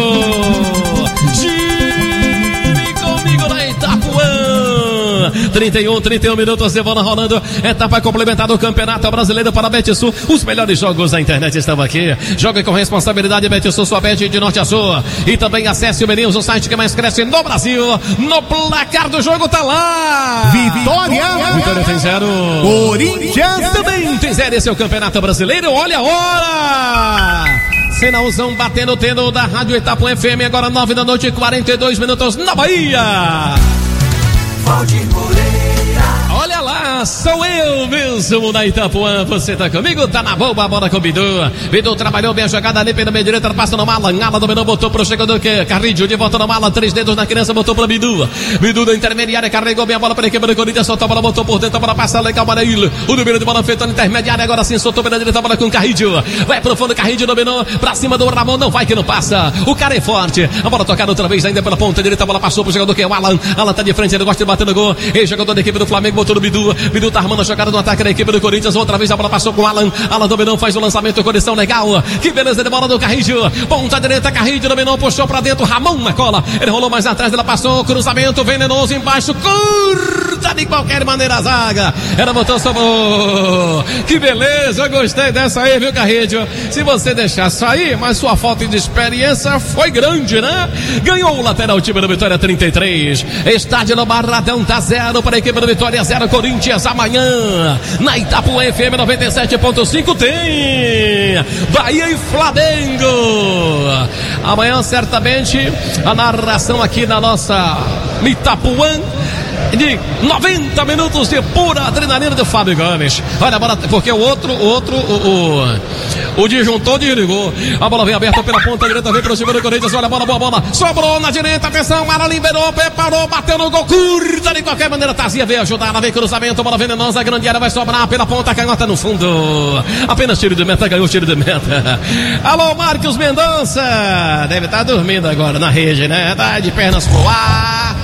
Gire comigo na Itapuã. 31 minutos de bola rolando, etapa complementar do Campeonato Brasileiro para a Betsul. Os melhores jogos da internet estão aqui. Joga com responsabilidade, Betsul, sua bet de norte a sul. E também acesse o Meninos, o site que mais cresce no Brasil. No placar do jogo tá lá: Vitória tem 0, Corinthians também tem 0. Esse é o Campeonato Brasileiro. Olha a hora! Sinalzão batendo, tendo da Rádio Itapuã FM. Agora 9 da noite, 42 minutos na Bahia. Valdir Moreira. Olha lá, sou eu mesmo na Itapuã. Você tá comigo? Tá na boa a bola com o Bidu. Bidu trabalhou bem a jogada ali pela meia direita, passa no Mala. Mala dominou, botou pro jogador que Carrilho, de volta no Mala, 3 dedos na criança, botou pra Bidu. Bidu da intermediária, carregou bem a bola para a equipe do Corinthians, soltou a bola, botou por dentro, a bola passa legal, Maraíl. O número de bola feito na intermediária, agora sim soltou pela direita, a bola com Carrilho. Vai pro fundo, Carrilho dominou, pra cima do Ramon, não vai que não passa. O cara é forte. A bola tocada outra vez, ainda pela ponta direita, a bola passou pro jogador que é o Alan. Alan tá de frente, ele gosta de bater no gol. E jogador da equipe do Flamengo botou no Bidu. Bidu tá armando a jogada do ataque da equipe do Corinthians. Outra vez a bola passou com o Alan. Alan dominou, faz o lançamento, condição legal. Que beleza de bola do Carrillo. Ponta direita, Carrillo dominou, puxou pra dentro. Ramon na cola. Ele rolou mais atrás, ela passou. Cruzamento venenoso embaixo. Curta de qualquer maneira a zaga. Ela botou, sobrou. Que beleza, eu gostei dessa aí, viu, Carrillo? Se você deixar sair, mas sua falta de experiência foi grande, né? Ganhou o lateral, time do Vitória 33. Estádio no Barradão tá 0 para a equipe do Vitória, 0 Corinthians. Amanhã na Itapuã FM 97.5 tem Bahia e Flamengo. Amanhã certamente a narração aqui na nossa Itapuã de 90 minutos de pura adrenalina do Fábio Gomes. Olha a bola, porque o disjuntor desligou. A bola vem aberta pela ponta direita, vem pro time do Corinthians. Olha a bola, boa bola. Sobrou na direita, atenção, Mara liberou, preparou, bateu no gol, curta de qualquer maneira. Tazia veio ajudar, lá vem cruzamento, bola venenosa, a grande área vai sobrar pela ponta, canhota no fundo. Apenas tiro de meta, ganhou tiro de meta. Alô, Marcos Mendonça. Deve estar dormindo agora na rede, né? Tá de pernas pro ar.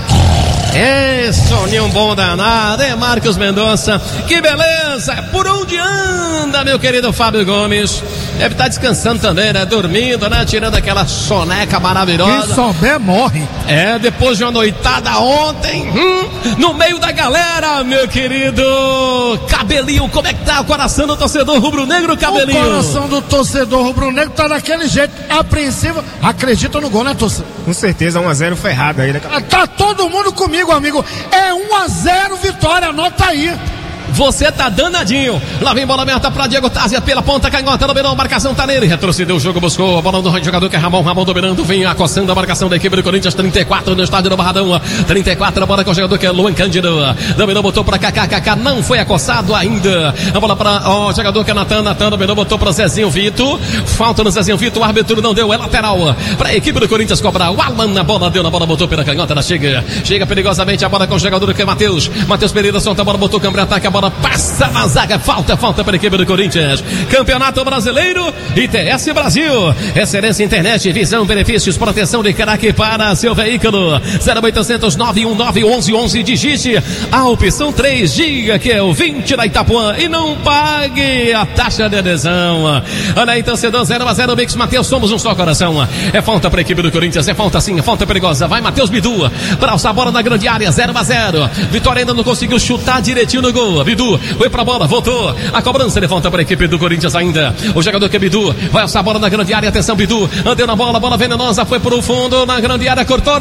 É, soninho bom danado, é Marcos Mendonça. Que beleza, por onde anda, meu querido Fábio Gomes? Deve estar descansando também, né? Dormindo, né? Tirando aquela soneca maravilhosa. Quem souber morre. É, depois de uma noitada ontem, no meio da galera, meu querido Cabelinho. Como é que tá o coração do torcedor rubro-negro, Cabelinho? O coração do torcedor rubro-negro tá daquele jeito, apreensivo. Acredita no gol, né, torcedor? Com certeza, 1-0 ferrado aí, né? Tá todo mundo comigo, amigo. É 1-0 Vitória, anota aí. Você tá danadinho. Lá vem bola aberta pra Diego Tárzia pela ponta, canhota, dominou, marcação tá nele. Retrocedeu o jogo, buscou a bola do jogador que é Ramon. Ramon dominando, vem acossando a marcação da equipe do Corinthians. 34 no estádio do Barradão. 34 a bola com o jogador que é Luan Cândido. Dominou, botou pra Kaká. Kaká não foi acossado ainda. A bola pra o jogador que é Natan. Natan dominou, botou pra Zezinho Vito. Falta no Zezinho Vito, o árbitro não deu, é lateral pra equipe do Corinthians cobrar. O Alan na bola, deu na bola, botou pela canhota, ela chega perigosamente a bola com o jogador que é Matheus Pereira, solta a bola, botou o câmbio, ataque, a bola passa na zaga, falta para a equipe do Corinthians. Campeonato Brasileiro, ITS Brasil, excelência internet, visão, benefícios, proteção de craque para seu veículo. 0800 919 1111, digite a opção 3, diga que é o 20 da Itapuã e não pague a taxa de adesão. Olha aí, torcedor, 0-0, Mix Matheus, somos um só coração. É falta para a equipe do Corinthians, é falta sim, é falta perigosa. Vai Matheus Bidu, para alçar a bola na grande área, 0-0. Vitória ainda não conseguiu chutar direitinho no gol. Bidu foi pra bola, voltou. A cobrança de falta para a equipe do Corinthians ainda. O jogador que é Bidu, vai alçar a bola na grande área, atenção Bidu, andeu na bola, bola venenosa, foi pro fundo, na grande área, cortou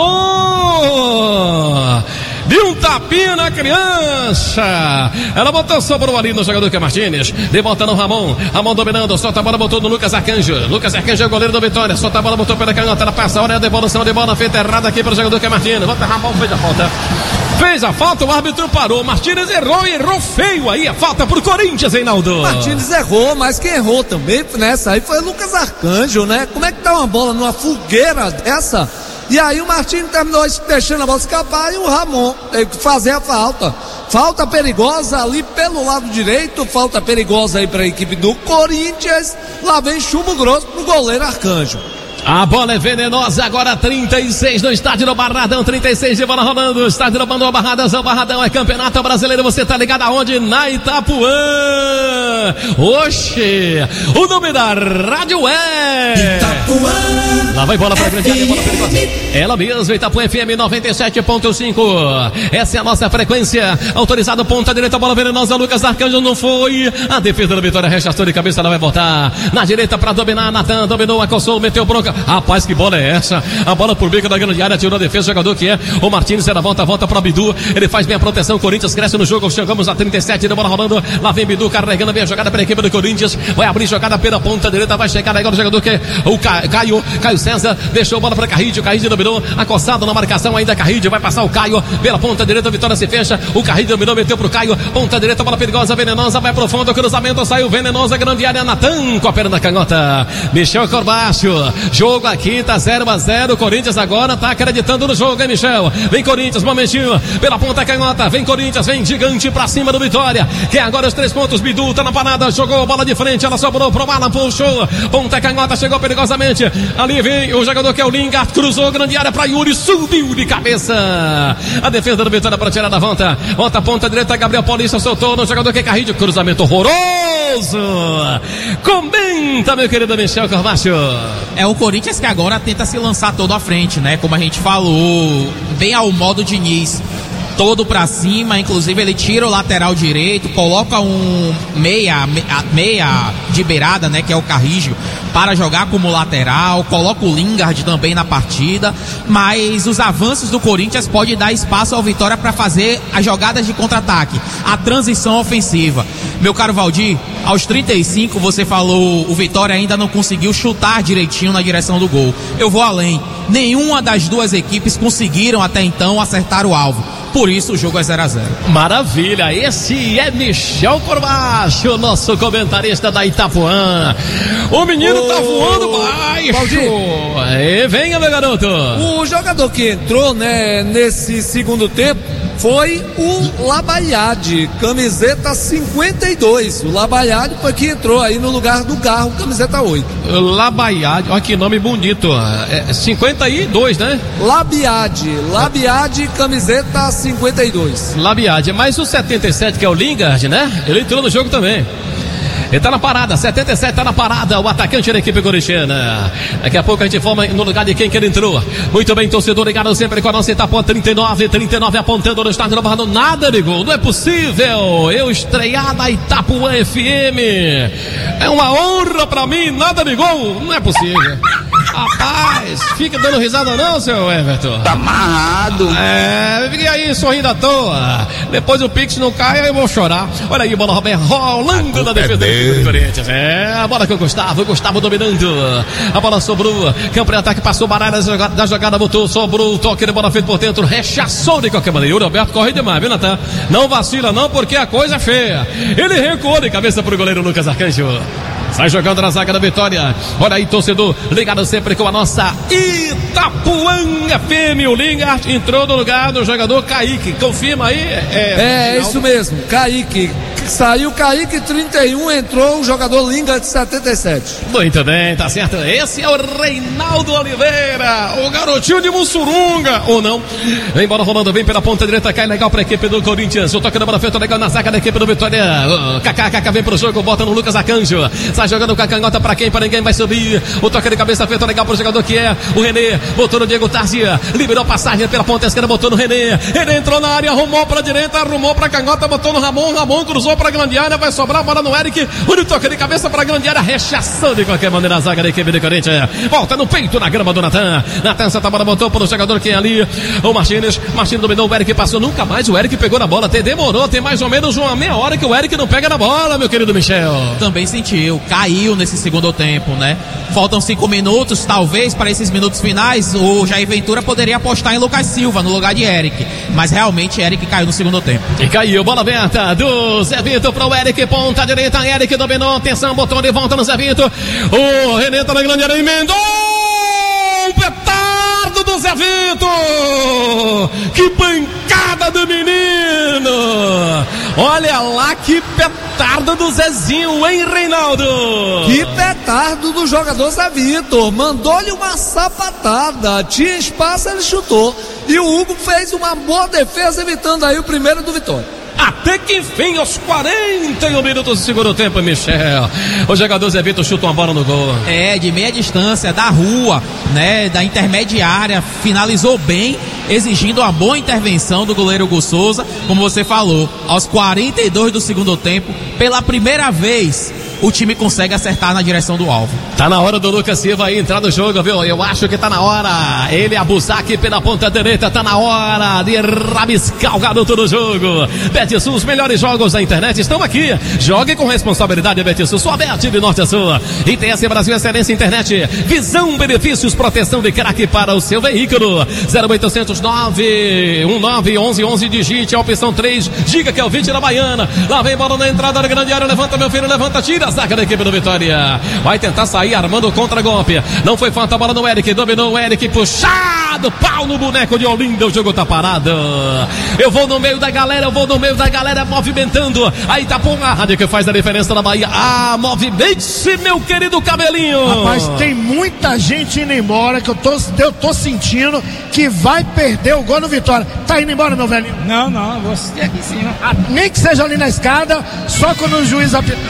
Ramon. Deu um tapinha na criança. Ela botou, sobrou ali no jogador que é Martínez. De volta no Ramon. Ramon dominando, solta a bola, botou no Lucas Arcanjo. Lucas Arcanjo é o goleiro do Vitória. Solta a bola, botou pela canhota, ela passa, olha a devolução de bola feita errada aqui para o jogador que é Martínez. Volta, Ramon fez a falta. Fez a falta, o árbitro parou. Martínez errou feio aí. A falta pro Corinthians, Reinaldo. Martínez errou, mas quem errou também nessa aí foi o Lucas Arcanjo, né? Como é que tá uma bola numa fogueira dessa? E aí o Martins terminou deixando a bola escapar e o Ramon teve que fazer a falta. Falta perigosa ali pelo lado direito, falta perigosa aí para a equipe do Corinthians. Lá vem chumbo grosso pro goleiro Arcanjo. A bola é venenosa, agora 36 no estádio do Barradão, 36 de bola rolando, estádio do Barradão, o Barradão é campeonato brasileiro, você tá ligado aonde? Na Itapuã. Oxe, o nome da rádio é Itapuã. Lá vai bola pra grande área, bola perigosa. Ela mesma, Itapuã FM 97.5. Essa é a nossa frequência, autorizado ponta direita, bola venenosa, Lucas Arcanjo não foi. A defesa da Vitória rechaçou de cabeça, ela vai voltar na direita pra dominar, Natan dominou, acossou, meteu bronca. Rapaz, que bola é essa? A bola por bico da grande área, tirou a defesa, o jogador que é o Martins, era volta para Bidu, ele faz bem a proteção, Corinthians cresce no jogo, chegamos a 37, de bola rolando, lá vem Bidu, carregando bem a jogada pela equipe do Corinthians, vai abrir jogada pela ponta direita, vai chegar agora o jogador que é o Caio César, deixou a bola para Carrídio dominou, acossado na marcação ainda, Carrídio, vai passar o Caio, pela ponta direita, a Vitória se fecha, o Carrídio dominou, meteu pro Caio, ponta direita, bola perigosa, venenosa, vai pro fundo, cruzamento, saiu venenosa, grande área, Natan, com a perna canhota, Michel Corbacho, jogo aqui, tá 0-0, Corinthians agora tá acreditando no jogo, hein, Michel? Vem Corinthians, momentinho, pela ponta canhota, vem Corinthians, vem gigante pra cima do Vitória, que agora os 3 pontos, Bidu tá na parada, jogou a bola de frente, ela sobrou pro Alan, puxou, ponta canhota, chegou perigosamente, ali vem o jogador que é o Lingard, cruzou grande área pra Yuri, subiu de cabeça, a defesa do Vitória pra tirar da volta, ponta direita, Gabriel Paulista soltou no jogador que é Carrídio, cruzamento horroroso, comenta, meu querido Michel Corbacho. É o Corinthians que agora tenta se lançar todo à frente, né? Como a gente falou, bem ao modo Diniz, todo pra cima, inclusive ele tira o lateral direito, coloca um meia de beirada, né? Que é o Carrígio, para jogar como lateral, coloca o Lingard também na partida, mas os avanços do Corinthians podem dar espaço ao Vitória para fazer as jogadas de contra-ataque, a transição ofensiva. Meu caro Valdir, aos 35 você falou, o Vitória ainda não conseguiu chutar direitinho na direção do gol. Eu vou além, nenhuma das duas equipes conseguiram até então acertar o alvo. Por isso o jogo é 0-0. Maravilha, esse é Michel Corbacho, nosso comentarista da Itapuã. O menino tá voando baixo. Venha, meu garoto. O jogador que entrou, né, nesse segundo tempo foi o Labaiade, camiseta 52. O Labaiade foi que entrou aí no lugar do Garro, camiseta 8. Labaiade, olha que nome bonito. 52, né? Labiade, camiseta 52. Labiade, mas o 77 que é o Lingard, né? Ele entrou no jogo também. Ele tá na parada, 77 tá na parada, o atacante da equipe corintiana. Daqui a pouco a gente informa no lugar de quem que ele entrou. Muito bem, torcedor ligado sempre com a nossa Itapuã, 39 apontando no estádio do Barradão, nada de gol, não é possível eu estrear na Itapuã FM, é uma honra pra mim, nada de gol, não é possível. Rapaz, fica dando risada não, seu Everton. Tá amarrado. Fique aí sorrindo à toa. Depois o Pix não cai, aí eu vou chorar. Olha aí, bola rolando na defesa do Corinthians. A bola com o Gustavo dominando. A bola sobrou, campo de ataque, passou Baralha da jogada, botou, sobrou, toque de bola feito por dentro, rechaçou de qualquer maneira. O Roberto corre demais, viu, Natan? Não vacila não, porque a coisa é feia. Ele recuou de cabeça pro goleiro Lucas Arcanjo. Sai jogando na zaga da Vitória. Olha aí, torcedor, ligado sempre com a nossa Itapuã FM. O Lingard entrou no lugar do jogador Kaique. Confirma aí. É isso mesmo, Kaique. Saiu Kaique 31, entrou o jogador Lingard 77. Muito bem, tá certo. Esse é o Reinaldo Oliveira, o garotinho de Mussurunga, ou não. Vem bola rolando, vem pela ponta direita, cai legal pra equipe do Corinthians. O toque da bola feito legal na zaga da equipe do Vitória. Kaká vem pro jogo, bota no Lucas Arcanjo. Sai jogando com a canhota pra quem? Para ninguém, vai subir. O toque de cabeça feito legal pro jogador que é o René. Botou no Diego Tarzia, liberou passagem pela ponta esquerda, botou no René. Ele entrou na área, arrumou pra direita, arrumou pra canhota, botou no Ramon cruzou pra grande área, vai sobrar a bola no Eric. O toque de cabeça pra grande área, rechaçou de qualquer maneira a zaga da equipe do Corinthians. Volta no peito na grama do Natan. Natan essa bola botou pro jogador que é ali, o Martins dominou, o Eric passou, nunca mais o Eric pegou na bola, até demorou, tem mais ou menos uma meia hora que o Eric não pega na bola, meu querido Michel. Também sentiu, caiu nesse segundo tempo, né? Faltam 5 minutos, talvez para esses minutos finais o Jair Ventura poderia apostar em Lucas Silva no lugar de Eric, mas realmente Eric caiu no segundo tempo. E caiu, bola aberta do Zé Vitor pro Eric, ponta direita, Eric dominou, atenção, botou de volta no Zé Vitor, o René tá na grande área, emendou, petardo do Zé Vitor! Que pancada do menino! Olha lá que petardo do Zezinho, hein, Reinaldo? Que petardo do jogador Zé Vitor, mandou-lhe uma sapatada, tinha espaço, ele chutou, e o Hugo fez uma boa defesa, evitando aí o primeiro do Vitória. Até que enfim, aos 41 minutos do segundo tempo, Michel, o jogador Zé Vitor chuta uma bola no gol. De meia distância, da rua, né, da intermediária, finalizou bem, exigindo uma boa intervenção do goleiro Hugo Souza, como você falou, aos 42 do segundo tempo, pela primeira vez, o time consegue acertar na direção do alvo. Tá na hora do Lucas Silva aí entrar no jogo, viu? Eu acho que tá na hora. Ele abusar aqui pela ponta direita, tá na hora de rabiscar o garoto do jogo. Betsul, os melhores jogos da internet estão aqui. Jogue com responsabilidade, Betsul. Sua Bet de norte a sul. ITS Brasil, excelência internet. Visão, benefícios, proteção de craque para o seu veículo. 0800 919 1111, digite a opção 3, giga que é o 20 da Baiana. Lá vem bola na entrada da grande área. Levanta, meu filho, levanta, tira. A zaga da equipe do Vitória vai tentar sair armando o contra-golpe. Não foi falta, a bola no Eric, dominou o Eric, puxado, pau no boneco de Olinda, o jogo tá parado. Eu vou no meio da galera, movimentando a Itapuã, a rádio que faz a diferença na Bahia. Movimente-se, meu querido cabelinho. Rapaz, tem muita gente indo embora, que eu tô sentindo que vai perder o gol no Vitória. Tá indo embora, meu velhinho? Não, vou assistir aqui em cima. Nem que seja ali na escada, só quando o juiz apitar.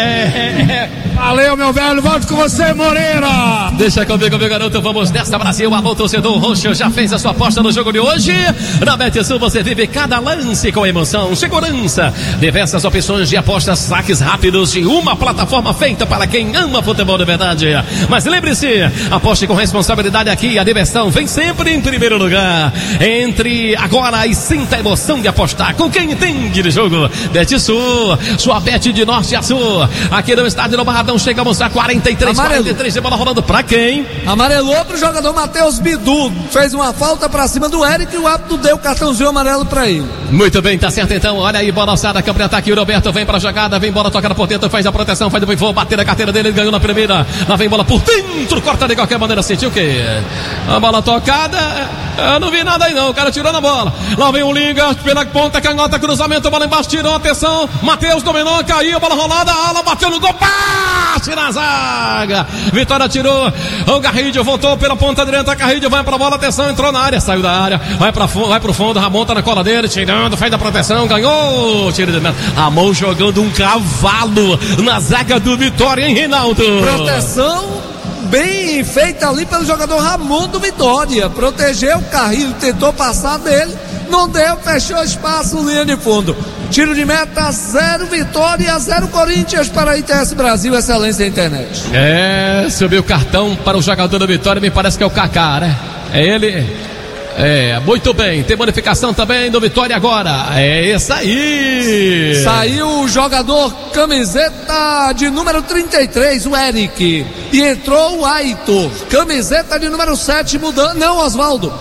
Valeu, meu velho, volto com você, Moreira. Deixa comigo, meu garoto, vamos nessa, Brasil. Alô, torcedor roxo, já fez a sua aposta no jogo de hoje? Na Betsul você vive cada lance com emoção, segurança, diversas opções de apostas, saques rápidos de uma plataforma feita para quem ama futebol de verdade. Mas lembre-se, aposte com responsabilidade aqui, a diversão vem sempre em primeiro lugar. Entre agora e sinta a emoção de apostar com quem entende de jogo. Betsul, sua bet de norte a sul. Aqui no estádio do Barradão, chegamos a 43 de bola rolando pra quem? Amarelou pro jogador Matheus Bidu, fez uma falta pra cima do Eric e o árbitro deu cartãozinho amarelo pra ele. Muito bem, tá certo então, olha aí, bola alçada, campo de ataque, o Roberto vem pra jogada, vem bola tocada por dentro, faz a proteção, faz o pivô, bater na carteira dele, ele ganhou na primeira, lá vem bola por dentro, corta de qualquer maneira, sentiu o quê? A bola tocada, eu não vi nada aí não, o cara tirou na bola, lá vem o Linga, pela ponta, canhota, cruzamento, bola embaixo, tirou, atenção, Matheus dominou, caiu, bola rolada, a ala bateu no gol, passe na zaga, Vitória tirou, o Garrido voltou pela ponta direita, Garrido vai pra bola, atenção, entrou na área, saiu da área, vai pro fundo, Ramon tá na cola dele, tirando, faz a proteção, ganhou, tira de meta, Ramon jogando um cavalo na zaga do Vitória, hein, Reinaldo? Proteção bem feita ali pelo jogador Ramon do Vitória, protegeu o Carrilho, tentou passar dele, não deu, fechou espaço, linha de fundo. Tiro de meta, 0 Vitória, 0 Corinthians para a ITS Brasil, excelência internet. Subiu o cartão para o jogador do Vitória, me parece que é o Kaká, né? É ele. Muito bem, tem bonificação também do Vitória agora, é isso aí. Saiu o jogador camiseta de número 33, o Eric, e entrou o Aitor, camiseta de número 7, mudando, não, Osvaldo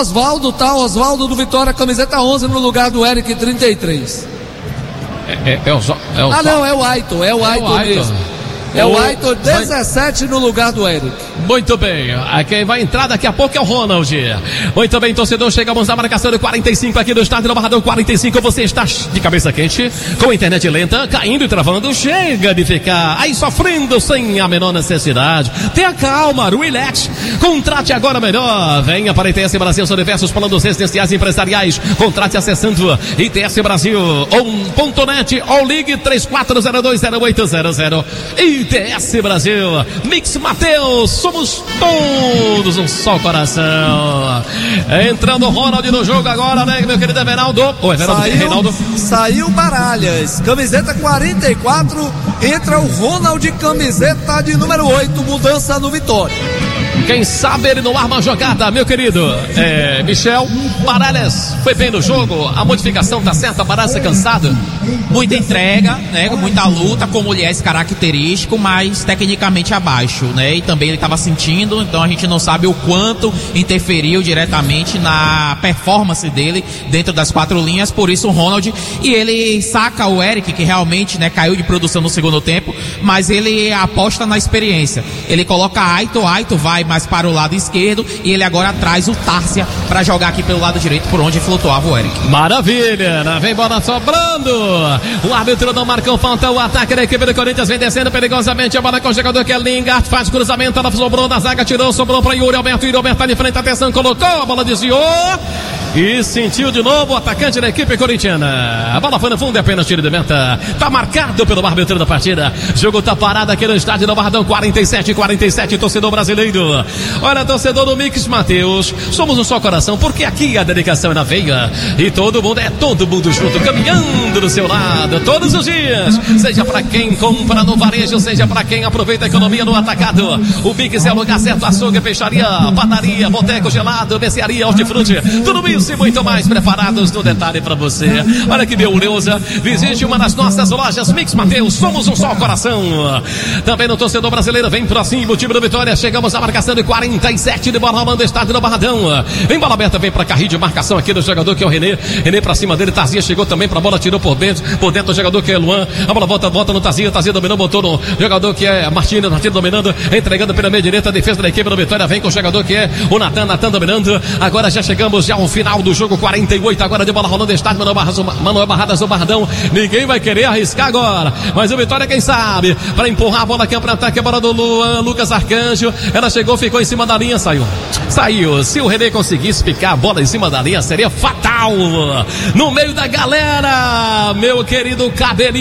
do Vitória, camiseta 11 no lugar do Eric, 33. Não, é o Aitor mesmo. É o Aitor, 17 no lugar do Eric. Muito bem, quem vai entrar daqui a pouco é o Ronald. Muito bem, torcedor, chegamos na marcação de 45 aqui do estádio do Barradão. 45, você está de cabeça quente, com internet lenta, caindo e travando. Chega de ficar aí sofrendo sem a menor necessidade. Tenha calma, relax, contrate agora melhor. Venha para a ITS Brasil, são diversos planos residenciais e empresariais. Contrate acessando itsbrasil.net ou ligue 34020800. ITS Brasil, Mix Mateus, somos todos um só coração. Entrando o Ronald no jogo agora, né, meu querido Everaldo? Reinaldo. Saiu Baralhas, camiseta 44, entra o Ronald, camiseta de número 8, mudança no Vitória. Quem sabe ele não arma a jogada, meu querido Michel. Baralhas foi bem no jogo, a modificação tá certa, Baralhas é cansado. Muita entrega, né, muita luta, com mulheres característico, mas tecnicamente abaixo, né, e também ele estava sentindo, então a gente não sabe o quanto interferiu diretamente na performance dele dentro das 4 linhas, por isso o Ronald, e ele saca o Eric, que realmente, né, caiu de produção no segundo tempo, mas ele aposta na experiência, ele coloca Aitor vai mais para o lado esquerdo, e ele agora traz o Tárcia para jogar aqui pelo lado direito, por onde flutuava o Eric. Maravilha, vem bola sobrando, o árbitro não marcou falta, o ataque da equipe do Corinthians vem descendo perigosamente, a bola com o jogador que é Lingard, faz cruzamento, ela sobrou na zaga, tirou, sobrou para Yuri Alberto tá de frente, atenção, colocou, a bola desviou e sentiu de novo o atacante da equipe corintiana. A bola foi no fundo, é apenas tiro de meta. Tá marcado pelo árbitro da partida. O jogo tá parado aqui no estádio do Barradão. 47, torcedor brasileiro. Olha, torcedor do Mix Mateus, somos um só coração, porque aqui a dedicação é na veia e todo mundo junto, caminhando do seu lado todos os dias, seja pra quem compra no varejo, seja pra quem aproveita a economia no atacado. O Mix é o lugar certo, açougue, peixaria, padaria, boteco, gelado, mercearia, hortifruti, tudo isso e muito mais preparados no detalhe pra você. Olha que beleza, visite uma das nossas lojas Mix Mateus, somos um só coração. Também no torcedor brasileiro, vem pra cima o time do Vitória, chegamos à marcação de 47 de bola rolando, estádio do Barradão. Vem bola aberta, vem pra carrinho de marcação aqui do jogador que é o René pra cima dele, Tazia chegou também pra bola, tirou por dentro o jogador que é Luan, a bola volta no Tazia dominou, botou no jogador que é Martins dominando, entregando pela meia direita, a defesa da equipe do Vitória, vem com o jogador que é o Natan dominando, agora já chegamos ao final do jogo, 48 agora de bola rolando, estádio Manuel Barradas do Barradão, ninguém vai querer arriscar agora, mas o Vitória quem sabe, para empurrar a bola aqui para ataque, a bola do Luan, Lucas Arcanjo, ela chegou, ficou em cima da linha, saiu, se o René conseguisse picar a bola em cima da linha, seria fatal, no meio da galera, meu querido cabelinho